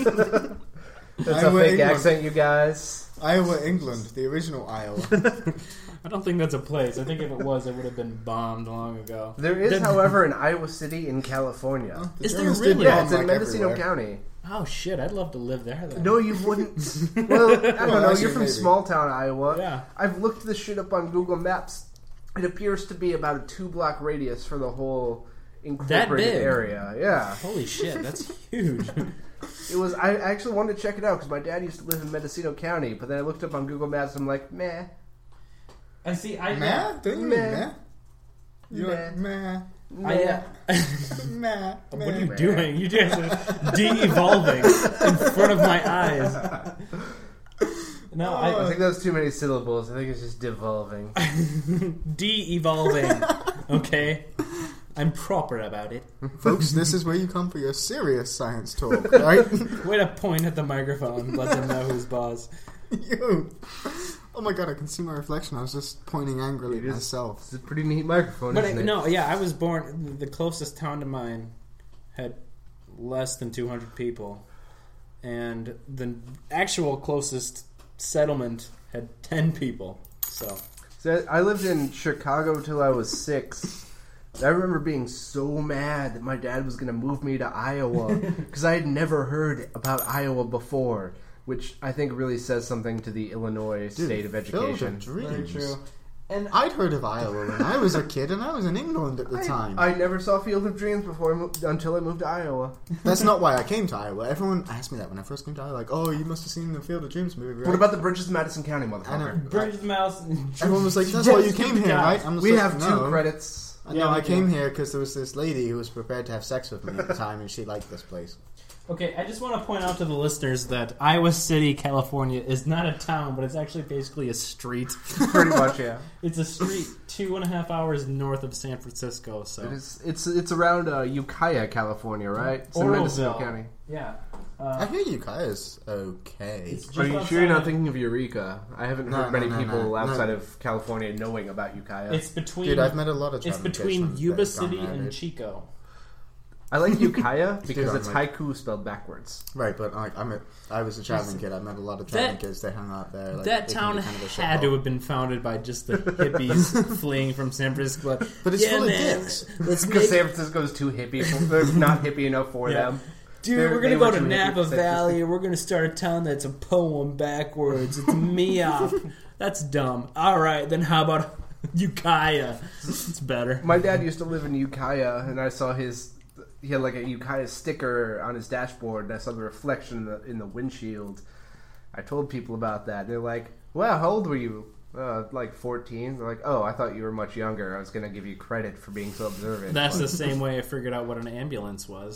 That's Iowa, a fake England. accent, you guys. Iowa, England. The original Iowa. I don't think that's a place. I think if it was, it would have been bombed long ago. There is, Then- however, an Iowa City in California. The Is there Germans really? did Yeah, bomb, it's in like, Mendocino everywhere. County. Oh shit! I'd love to live there. Then. No, you wouldn't. Well, I don't Well, know. actually, You're from maybe. small town Iowa. Yeah. I've looked this shit up on Google Maps. It appears to be about a 2-block radius for the whole incorporated big? area. Yeah, Holy shit! That's huge. it was. I actually wanted to check it out because my dad used to live in Mendocino County, but then I looked up on Google Maps and I'm like, meh. I see. I Meh? Don't you Meh. mean meh? You're like, meh. I, Meh. what are meh. you doing? You guys are de-evolving in front of my eyes. No, I think that's too many syllables. I think it's just devolving. de-evolving. Okay, I'm proper about it. Folks, this is where you come for your serious science talk, right? Way to point at the microphone. Let them know who's boss. You. Oh my god, I can see my reflection. I was just pointing angrily at It is- myself. It's a pretty neat microphone, But isn't it? no, yeah, I was born. The closest town to mine had less than 200 people, and the actual closest settlement had 10 people. So So I lived in Chicago till I was 6. I remember being so mad that my dad was going to move me to Iowa because I had never heard about Iowa before, which I think really says something to the Illinois state of Filled education. with dreams. very true. And I'd heard of Iowa when I was a kid, and I was in England at the time. I never saw Field of Dreams before until I moved to Iowa. That's not why I came to Iowa. Everyone asked me that when I first came to Iowa. Like, oh, you must have seen the Field of Dreams movie, right? What about the Bridges of Madison County, I know. motherfucker? Bridge the Mouse. Everyone was like, that's why you came here, right? I'm just We like, have 2 no. credits. I know, Yeah, we I do. came here because there was this lady who was prepared to have sex with me at the time, and she liked this place. Okay, I just want to point out to the listeners that Iowa City, California is not a town, but it's actually basically a street. Pretty much, yeah. It's a street 2.5 hours north of San Francisco. So It's around Ukiah, California, right? It's in Mendocino Oroville. County. Yeah. I hear Ukiah's okay. It's just Are you outside sure you're not of- thinking of Eureka? I haven't No, heard many no, people no. outside No. of California knowing about Ukiah. It's between. Dude, I've met a lot of It's traveling between kids Yuba that have City gone there, and dude. Chico. I like Ukiah because Dude, it's I'm like- haiku spelled backwards. Right, but like, I was a traveling kid. I met a lot of traveling kids. They hung out there. Like, That it can town be kind of a had to shithole. have been founded by just the hippies fleeing from San Francisco. But it's yeah, full of man, dicks. let's Because make San Francisco's too hippie. They're not hippie enough for Yeah. them. Dude, They're- we're they gonna go were to too hippie Napa for San Valley and we're gonna start a town that's a poem backwards. It's Meop. That's dumb. Alright, then how about Ukiah? It's better. My dad used to live in Ukiah, and I saw he had like a Ukiah sticker on his dashboard, and I saw the reflection in the windshield. I told people about that, and they're like, "Wow, how old were you?" Like 14. They're like, oh, I thought you were much younger. I was going to give you credit for being so observant. That's But- the same way I figured out what an ambulance was.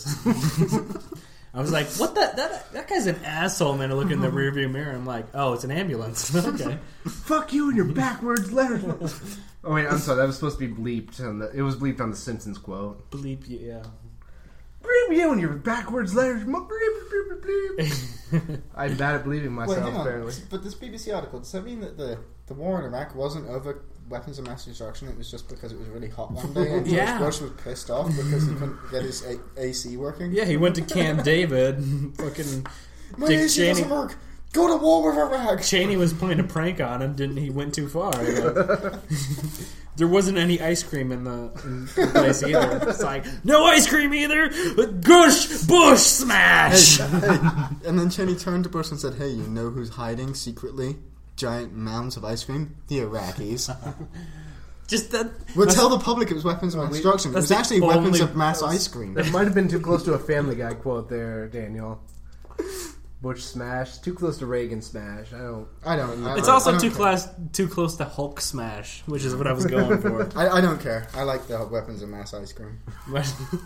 I was like, what that guy's an asshole, man. I look in the rearview mirror. I'm like, oh, it's an ambulance. Okay. Fuck you and your backwards letters. Oh, wait, I'm sorry. That was supposed to be bleeped. It was bleeped on the Simpsons quote. Bleep you, yeah. Bleep you and your backwards letters. Bleep, bleep, bleep, bleep. I'm bad at bleeping myself, Wait, hang on. apparently. But this BBC article, does that mean that the war in Iraq wasn't over weapons of mass destruction? It was just because it was really hot one day and George Yeah. Bush was pissed off because he couldn't get his AC working? Yeah, he went to Camp David. Fucking My Dick AC Cheney. doesn't work! Go to war with Iraq! Cheney was playing a prank on him. Didn't he? Went too far. There wasn't any ice cream in the place either. It's like, no ice cream either. Gush Bush smash. And then Cheney turned to Bush and said, hey, you know who's hiding secretly giant mounds of ice cream? The Iraqis. Just that. We'll tell the public it was weapons of mass destruction. It that's was actually the weapons only- of mass ice cream. That might have been too close to a Family Guy quote there, Daniel. Bush smash. Too close to Reagan smash. I don't. It's I also don't too care. close to Hulk smash, which is what I was going for. I don't care. I like the weapons of mass ice cream. But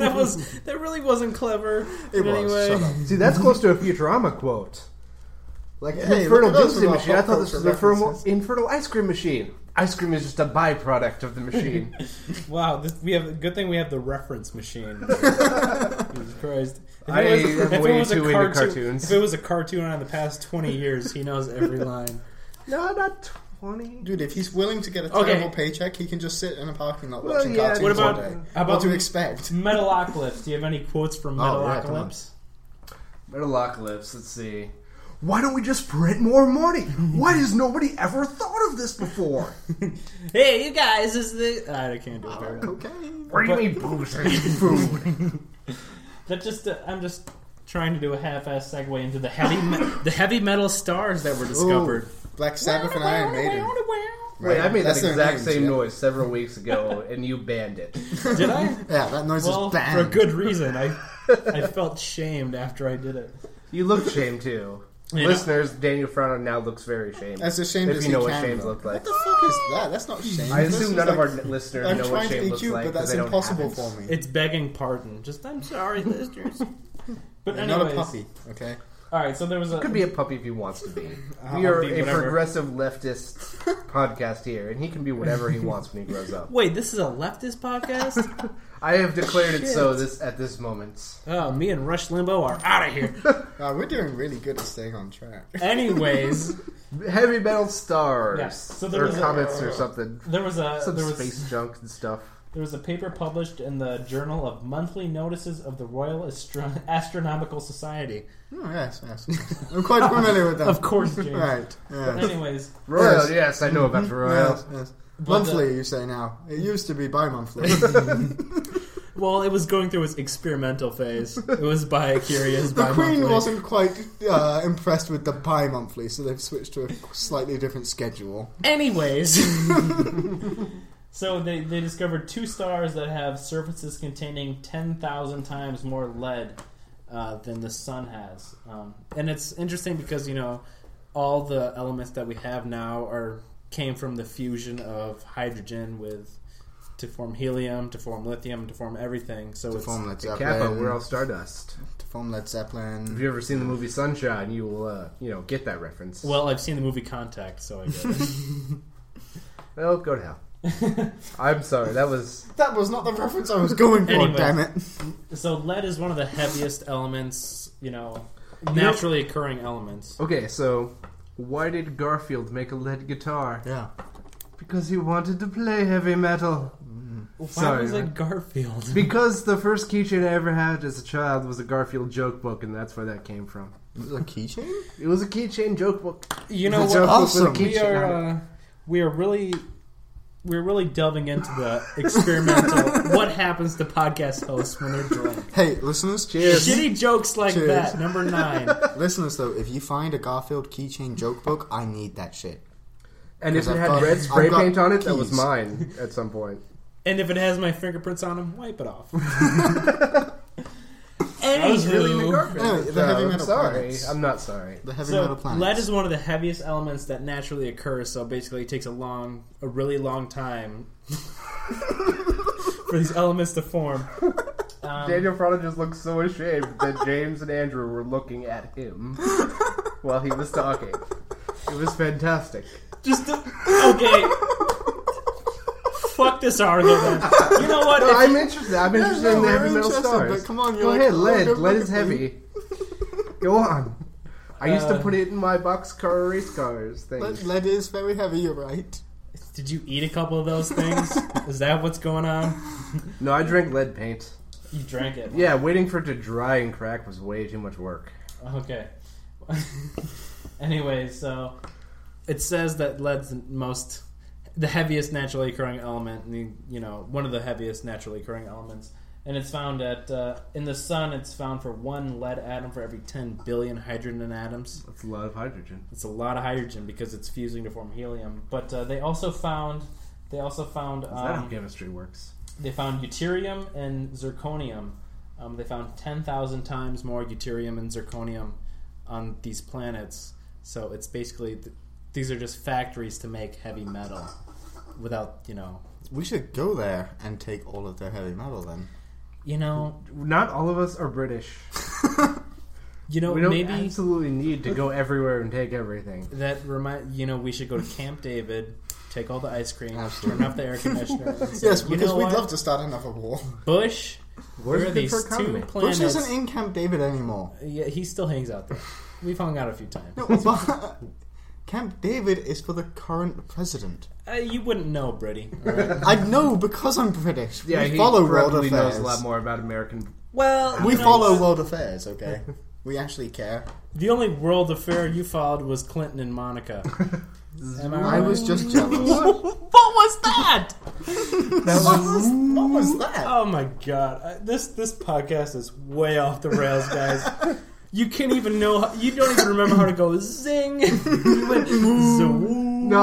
that really wasn't clever. It in any was. way. Shut up. See, that's close to a Futurama quote. Like, Hey, infernal look at those doomsday little machine. I thought this was an pop culture infernal ice cream machine. Ice cream is just a byproduct of the machine. Wow, good thing we have the reference machine. Jesus Christ! I am way too into cartoons. If it was a cartoon on the past 20 years, he knows every line. No, not 20. Dude, if he's willing to get a Okay. terrible paycheck, he can just sit in a parking lot Well, watching yeah, cartoons What about- all day. how about- What to expect? Metalocalypse. Do you have any quotes from Oh, yeah, come on. Metalocalypse? Metalocalypse, let's see. Why don't we just print more money? Why has nobody ever thought of this before? Hey, you guys, is the I can't do it very well. Cocaine. Bring me booze and food. That just I'm just trying to do a half-ass segue into the heavy metal stars that were discovered. Ooh, Black Sabbath and Iron Maiden. Wait, I made that That's their exact names, same yeah. noise several weeks ago, and you banned it. Did I? Yeah, that noise Well, is banned. for good reason. I felt shamed after I did it. You look shamed, too. You know- Listeners, Daniel Frano now looks very shamed. As ashamed if as you know he what can shames look. look like. What the fuck is that? That's not shame. I This assume is none of like- our listeners I'm know what trying to shame be looks cute, like but because that's they don't impossible have it. for me. It's begging pardon. Just I'm sorry, listeners. But You're anyways, not a puppy, okay? all right. So there was a Could be a puppy if he wants to be. I'll We are be a whatever. progressive leftist podcast here, and he can be whatever he wants when he grows up. Wait. This is a leftist podcast. I have declared it Shit. so at this moment. Oh, me and Rush Limbaugh are out of here. We're doing really good at staying on track. Anyways, Heavy metal stars, Yeah, so there or was a- comets, or something. there was Some a space junk and stuff. There was a paper published in the Journal of Monthly Notices of the Royal Astronomical Society. Oh, yes. I'm quite familiar with that. Of course, James. Right, But yes. anyways, Royal, yes, I know about the Royal. Yes. But, Monthly, you say now. It used to be bi-monthly. well, it was going through its experimental phase. It was bi-curious, The bi-monthly. Queen wasn't quite impressed with the bi-monthly, so they've switched to a slightly different schedule. Anyways, so they discovered two stars that have surfaces containing 10,000 times more lead than the sun has, and it's interesting because all the elements that we have now came from the fusion of hydrogen to form helium, to form lithium, to form everything. So To it's form Led Kappa, Zeppelin. we're all stardust. To form Led If Zeppelin. you've ever seen the movie Sunshine, you will, get that reference. well, I've seen the movie Contact, so I get it. Well, go to hell. I'm sorry, that was... That was not the reference I was going for, Anyway. damn it. So lead is one of the heaviest elements, naturally occurring elements. Okay, so why did Garfield make a lead guitar? Yeah. Because he wanted to play heavy metal. Why Sorry, was man. it Garfield? Because the first keychain I ever had as a child was a Garfield joke book, and that's where that came from. Was it a keychain? It was a keychain joke book. You know It's a what? joke book with a Awesome. keychain on it. We're really delving into the experimental. What happens to podcast hosts when they're drunk? Hey, listeners. Cheers. Shitty jokes like Cheers. that. Number 9. Listeners, though, if you find a Garfield keychain joke book, I need that shit. And if it I've had got- red spray I've got paint on it, that was keys. mine at some point. And if it has my fingerprints on them, wipe it off. I was he's really in the Boo-hoo. garbage. Anyway, the heavy I'm metal sorry. planets. I'm not sorry. The heavy So metal planets. lead is one of the heaviest elements that naturally occurs. So basically, it takes a really long time for these elements to form. Daniel Prada just looks so ashamed that James and Andrew were looking at him while he was talking. It was fantastic. Okay. Fuck this article then. You know what? No, If- I'm interested. I'm interested in the we're heavy metal interested, stars. but come on, you're Go like, ahead, oh, lead. don't Lead look is at me. heavy. Go on. I used to put it in my boxcar race cars thing. Lead is very heavy, you're right. Did you eat a couple of those things? Is that what's going on? No, I drank lead paint. You drank it. Yeah, waiting for it to dry and crack was way too much work. Okay. Anyway, so it says that lead's the heaviest naturally occurring element, one of the heaviest naturally occurring elements, and it's found in the sun. It's found for 1 lead atom for every 10 billion hydrogen atoms. That's a lot of hydrogen. It's a lot of hydrogen because it's fusing to form helium. But they also found. Is that how chemistry works? They found deuterium and zirconium. They found 10,000 times more deuterium and zirconium on these planets. So it's basically these are just factories to make heavy metal without, We should go there and take all of their heavy metal then. Not all of us are British. We don't maybe absolutely need to go everywhere and take everything. we should go to Camp David, take all the ice cream, Absolutely. turn off the air conditioner. And say, Yes, because we'd what? love to start another war. Bush. Where's Where are the these for two economy? planets? Bush isn't in Camp David anymore. Yeah, he still hangs out there. We've hung out a few times. No, but Camp David is for the current president. You wouldn't know, Brady. All right? I know because I'm British. Yeah, we he follow world probably affairs. knows a lot more about American. Well, We you know, follow world affairs, okay? We actually care. The only world affair you followed was Clinton and Monica. Am I I right? was just jealous. What was that? What was that? Oh my god! This podcast is way off the rails, guys. You can't even know. You don't even remember how to go zing. You went zoom. No,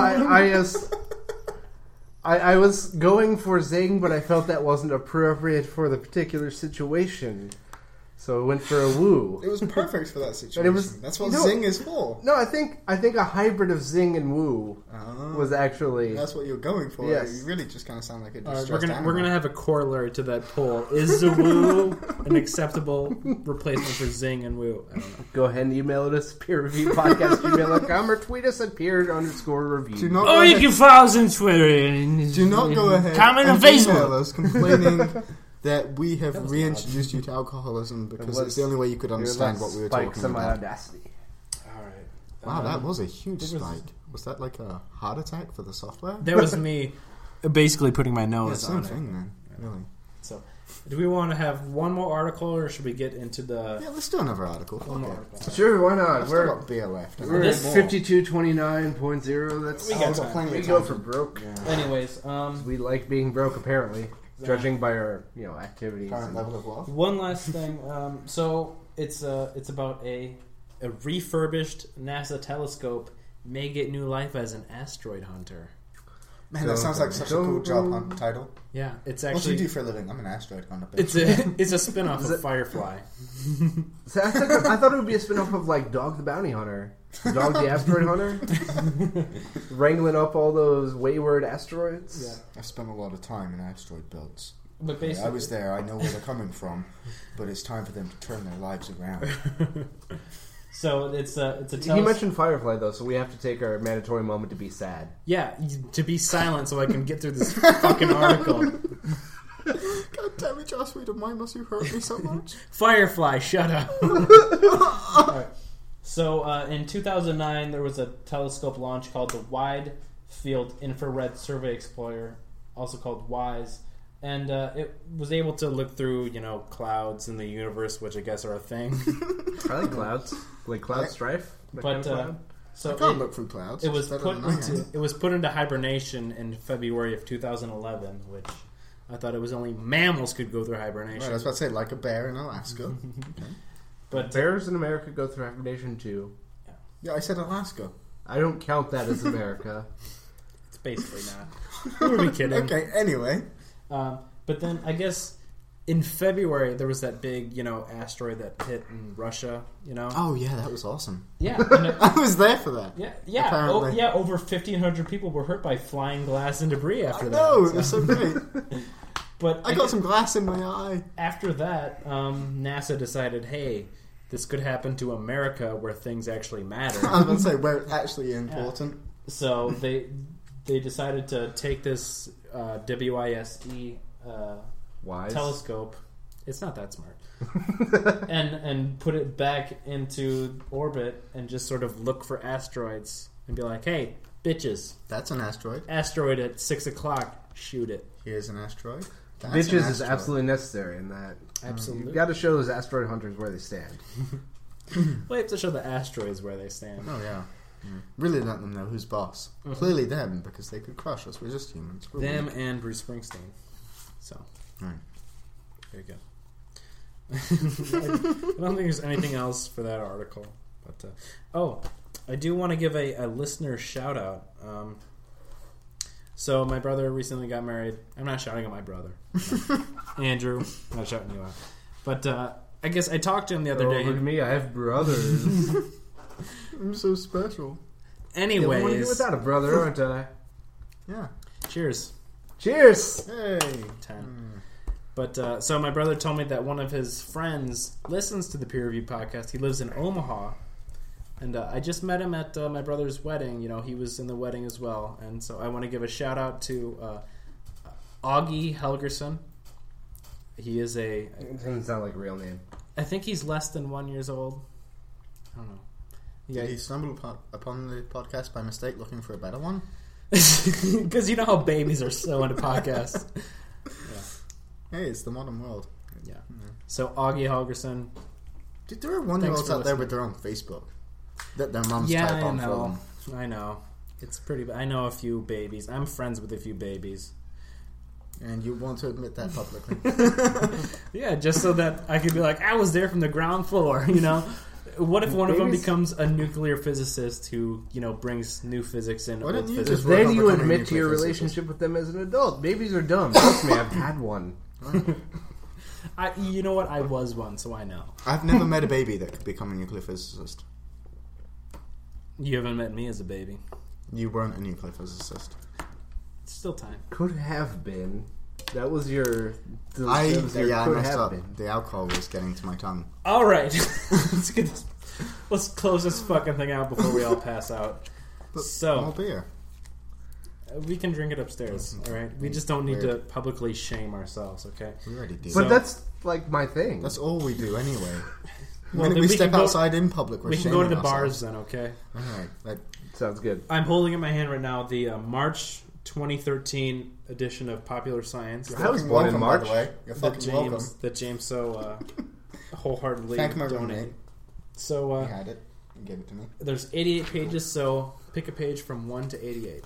I was going for zing, but I felt that wasn't appropriate for the particular situation. So I went for a woo. It was perfect for that situation. And it was- That's what you know- Zing is for. No, I think a hybrid of zing and woo was actually. That's what you're going for. Yes. You really just kind of sound like a All right, distressed we're gonna have a corollary to that poll. Is Zawoo an acceptable replacement for Zing and Woo? I don't know. Go ahead and email us peerreviewpodcast@gmail.com or tweet us at peer_review. Do not Oh, go you ahead, can follow us on Twitter. do not go ahead Comment on and email Facebook. us complaining that we have reintroduced you to alcoholism because it's the only way you could understand what we were talking Some about. audacity. All right. Wow, that was a huge there was- spike. Was that like a heart attack for the software? That was me basically putting my Yeah, nose same on it. thing, man. Really. So, do we want to have one more article, or should we get into the Yeah, let's do another article. one more Okay. article? Sure, why not? I've still We're got beer left. we're at This- 5229.0. That's We got time. plenty we of go time. for broke. Anyways, We like being broke, apparently, judging by our activities. Current and- level of wealth. one last thing. So it's about a refurbished NASA telescope may get new life as an asteroid hunter. Man, that sounds like such a cool job hunt title. Yeah, it's What do you actually do for a living? I'm an asteroid hunter. it's a spin-off of Firefly. So I thought it would be a spin-off of like Dog the Bounty Hunter, Dog the Asteroid Hunter, wrangling up all those wayward asteroids. Yeah. I've spent a lot of time in asteroid belts. But Okay, basically, I was there. I know where they're coming from, but it's time for them to turn their lives around. so it's a He telescope. mentioned Firefly though, so we have to take our mandatory moment to be sad. Yeah, to be silent so I can get through this fucking article. God damn it, Joss Whedon, why must you hurt me so much? Firefly, shut up. Alright. So, in 2009, there was a telescope launch called the Wide Field Infrared Survey Explorer, also called WISE, and it was able to look through, clouds in the universe, which I guess are a thing. I like clouds, like cloud strife. that kind But of cloud. so I can't it, look through clouds. it was It's better put than I into am. it was put into hibernation in February of 2011, which I thought it was only mammals could go through hibernation. Right, I was about to say, like a bear in Alaska. But bears in America go through hibernation too. Yeah, I said Alaska. I don't count that as America. it's basically not. Who are we kidding? Okay, anyway. But then I guess in February, there was that big, asteroid that hit in Russia, Oh yeah, that was awesome. Yeah. And I was there for that. Yeah. Apparently. Over 1,500 people were hurt by flying glass and debris after that. No, it was so great. But I got some glass in my eye. After that, NASA decided, hey, this could happen to America where things actually matter. I was going to say, where it's actually important. So they decided to take this WISE Wise. telescope. It's not that smart. and put it back into orbit and just sort of look for asteroids and be like, hey, bitches, That's an asteroid. asteroid at 6 o'clock, shoot it. Here's an asteroid. That's Bitches an is asteroid. absolutely necessary in that. Absolutely. You've got to show those asteroid hunters where they stand. We have to show the asteroids where they stand. Oh yeah. Really let them know who's boss. Clearly them, because they could crush us. We're just humans. We're Them weak. and Bruce Springsteen. So, Right. there you go. I don't think there's anything else for that article. But I do want to give a listener shout out. So my brother recently got married. I'm not shouting at my brother, Andrew. I'm not shouting you out. But I guess I talked to him the other day. Look at me, I have brothers. I'm so special. I want to do Anyways, without a brother, aren't I? Yeah. cheers. Cheers! Hey. 10. But so my brother told me that one of his friends listens to the Peer Review podcast. He lives in Omaha, and I just met him at my brother's wedding. He was in the wedding as well, and so I want to give a shout out to Augie Helgerson. He is It doesn't sound like a real name. I think he's less than 1 year old. I don't know. Did he stumble upon the podcast by mistake, looking for a better one? Because you know how babies are so into podcasts. Hey, it's the modern world. Yeah. So Augie Helgerson. Dude, there are 1-year-olds for out there listening. with their own Facebook that their mums Yeah, type I on for know. them. I know. It's pretty. I know a few babies. I'm friends with a few babies. And you want to admit that publicly. Yeah, just so that I could be like, I was there from the ground floor. What if one of them Babies? becomes a nuclear physicist who brings new physics in? Why don't old you physics? just work Then on you becoming a admit to your nuclear physicist? relationship with them as an adult. Babies are dumb. Trust me, I've had one. You know what? I was one, so I know. I've never met a baby that could become a nuclear physicist. You haven't met me as a baby. You weren't a nuclear physicist. It's still time. Could have been. That was your... I that was your messed have up. been. The alcohol was getting to my tongue. All right, let's get this. Let's close this fucking thing out before we all pass out. More So beer. we can drink it upstairs. All right, we just don't need to publicly shame ourselves. Okay. We already did. But So- that's like my thing. That's all we do anyway. Well, When then we we step can go- outside in public, we're We can go to the shaming bars ourselves. then. Okay. Alright. Like, Sounds good. I'm holding in my hand right now the March 2013 edition of Popular Science I was fucking born in welcome, March. By the way. You're fucking welcome. That James so wholeheartedly Thank my donated. roommate. So He had it and gave it to me. there's 88 pages. So pick a page from 1 to 88.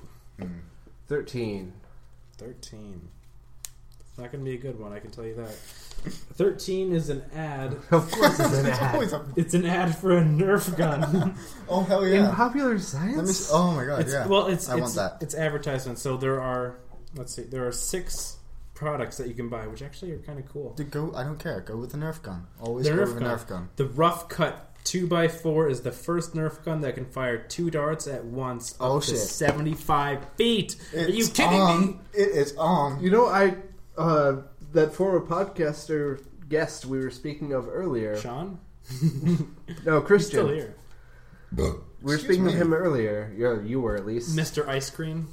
13. 13. It's not going to be a good one, I can tell you that. 13 is an ad. Of course it's an It's ad. always a... It's an ad for a Nerf gun. Oh, hell In yeah. popular Let me science? oh my god, It's, yeah. Well, it's I want that. It's advertisement. So there are, let's see, there are 6 products that you can buy, which actually are kind of cool. Dude, go, I don't care. Go with the Nerf gun. Always The go Nerf with a gun. Nerf gun. The Rough Cut 2x4 is the first Nerf gun that can fire 2 darts at once Oh, up to shit. 75 feet. Are you It's kidding on. me? It is on. You know, that former podcaster guest we were speaking of earlier. Sean? No, He's Christian. still here. We were Excuse speaking me. of him earlier. Yeah, you were at least. Mr. Ice Cream?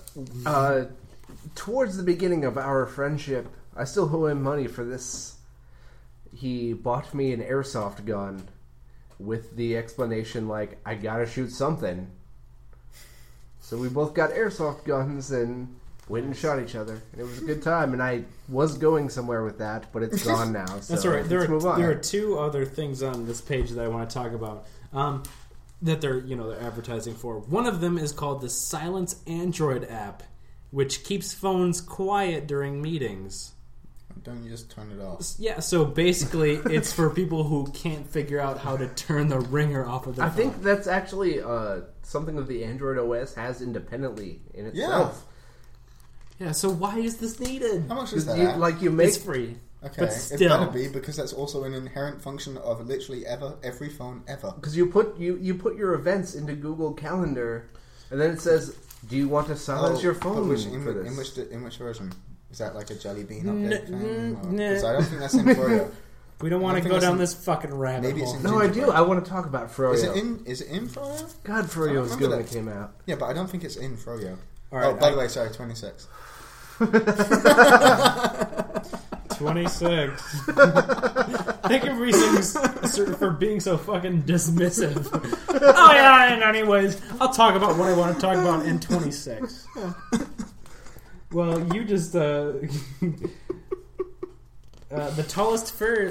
Towards the beginning of our friendship, I still owe him money for this. He bought me an airsoft gun with the explanation, like, I gotta shoot something. So we both got airsoft guns and went and shot each other. And it was a good time, and I was going somewhere with that, but it's gone now. So That's all right. let's move on. There are 2 other things on this page that I want to talk about that they're advertising for. One of them is called the Silence Android app, which keeps phones quiet during meetings. Don't you just turn it off? Yeah, so basically it's for people who can't figure out how to turn the ringer off of their I phone. think that's actually something that the Android OS has independently in itself. Yeah, so why is this needed? How much is Because that? you make It's free. Okay, But it still. better be, because that's also an inherent function of literally every phone ever. Because you put your events into Google Calendar, and then it says, "Do you want to silence your phone But for this?" in which version? Is that like a Jelly Bean update thing? nah. Because I don't think that's in Froyo. We don't want I to think go it's down in- this fucking rabbit maybe it's hole. in- No, I do. I want to talk about Froyo. Is it in Froyo? God, Froyo was remember good when that. it came out. Yeah, but I don't think it's in Froyo. All right, by the way, sorry, 26. 26. Thank you for being so fucking dismissive. Oh yeah, and anyways, I'll talk about what I want to talk about in 26. Well, you just the tallest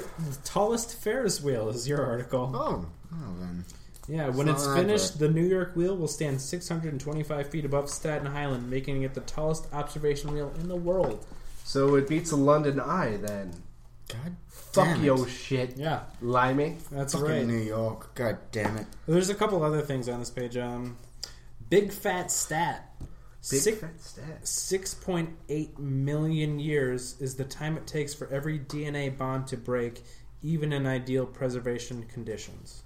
Ferris wheel is your article. Oh then. Yeah, when It's it's not an finished, the New York wheel will stand 625 feet above Staten Island, making it the tallest observation wheel in the world. So it beats the London Eye, then. God Fuck damn yo it. shit. Yeah, Limey. that's Fucking right. New York. God damn it. There's a couple other things on this page. Big fat stat. Big Six- fat stat. 6.8 million years is the time it takes for every DNA bond to break, even in ideal preservation conditions.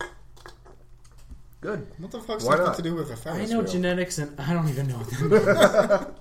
Good. What the fuck's Why that got not? to do with a I Ferris know wheel? genetics, and I don't even know what that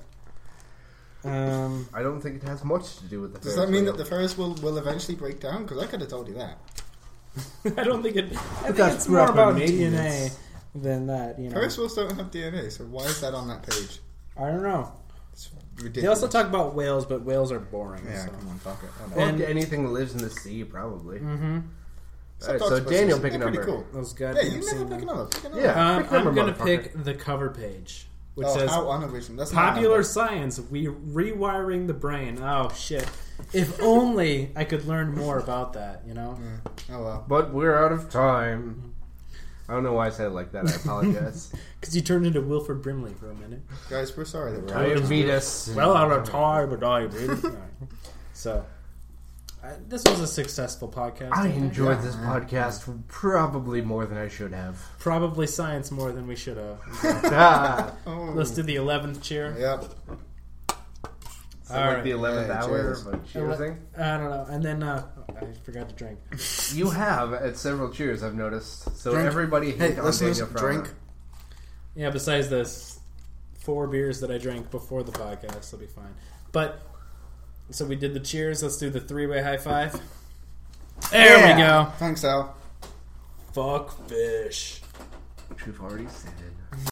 means. I don't think it has much to do with the Does Ferris that mean wheel. that the Ferris wheel will eventually break down? Because I could have told you that. I don't think it. I think that's it's more proper about maintenance. DNA than that. You know, Ferris wheels don't have DNA, so why is that on that page? I don't know. It's ridiculous. They also talk about whales, but whales are boring. Yeah, so. come on, fuck it. Fuck Whatever. And- anything that lives in the sea, probably. Mm-hmm. Alright, Some so octopuses, Daniel, pick a they're pretty number. cool. Those Yeah, goddamn you never seamen. pick another. Pick another. Yeah. Pick number, I'm gonna motherfucker. pick the cover page, which Oh, says how unoriginal. That's not a "Popular number. Science: Rewiring the Brain." Oh shit! If only I could learn more about that. You know. Yeah. Oh well. But we're out of time. I don't know why I said it like that. I apologize. Because you turned into Wilford Brimley for a minute. Guys, we're sorry that we're out of time. Diabetes. Well, out of time, but diabetes. So, this was a successful podcast. I think. enjoyed this podcast probably more than I should have. Probably science more than we should have. Ah, Oh. Let's do the 11th cheer. Yep. so like the 11th Yeah, hour cheers. of a cheersing. I don't know. And then I forgot to drink. You have at several cheers, I've noticed. So Drink. everybody Hey, hate on listeners, Daniel Frana. drink. Yeah, besides this 4 beers that I drank before the podcast, I'll be fine. But, so we did the cheers. Let's do the 3-way high five. There we go. Thanks, Al. Fuck fish. Which we've already said.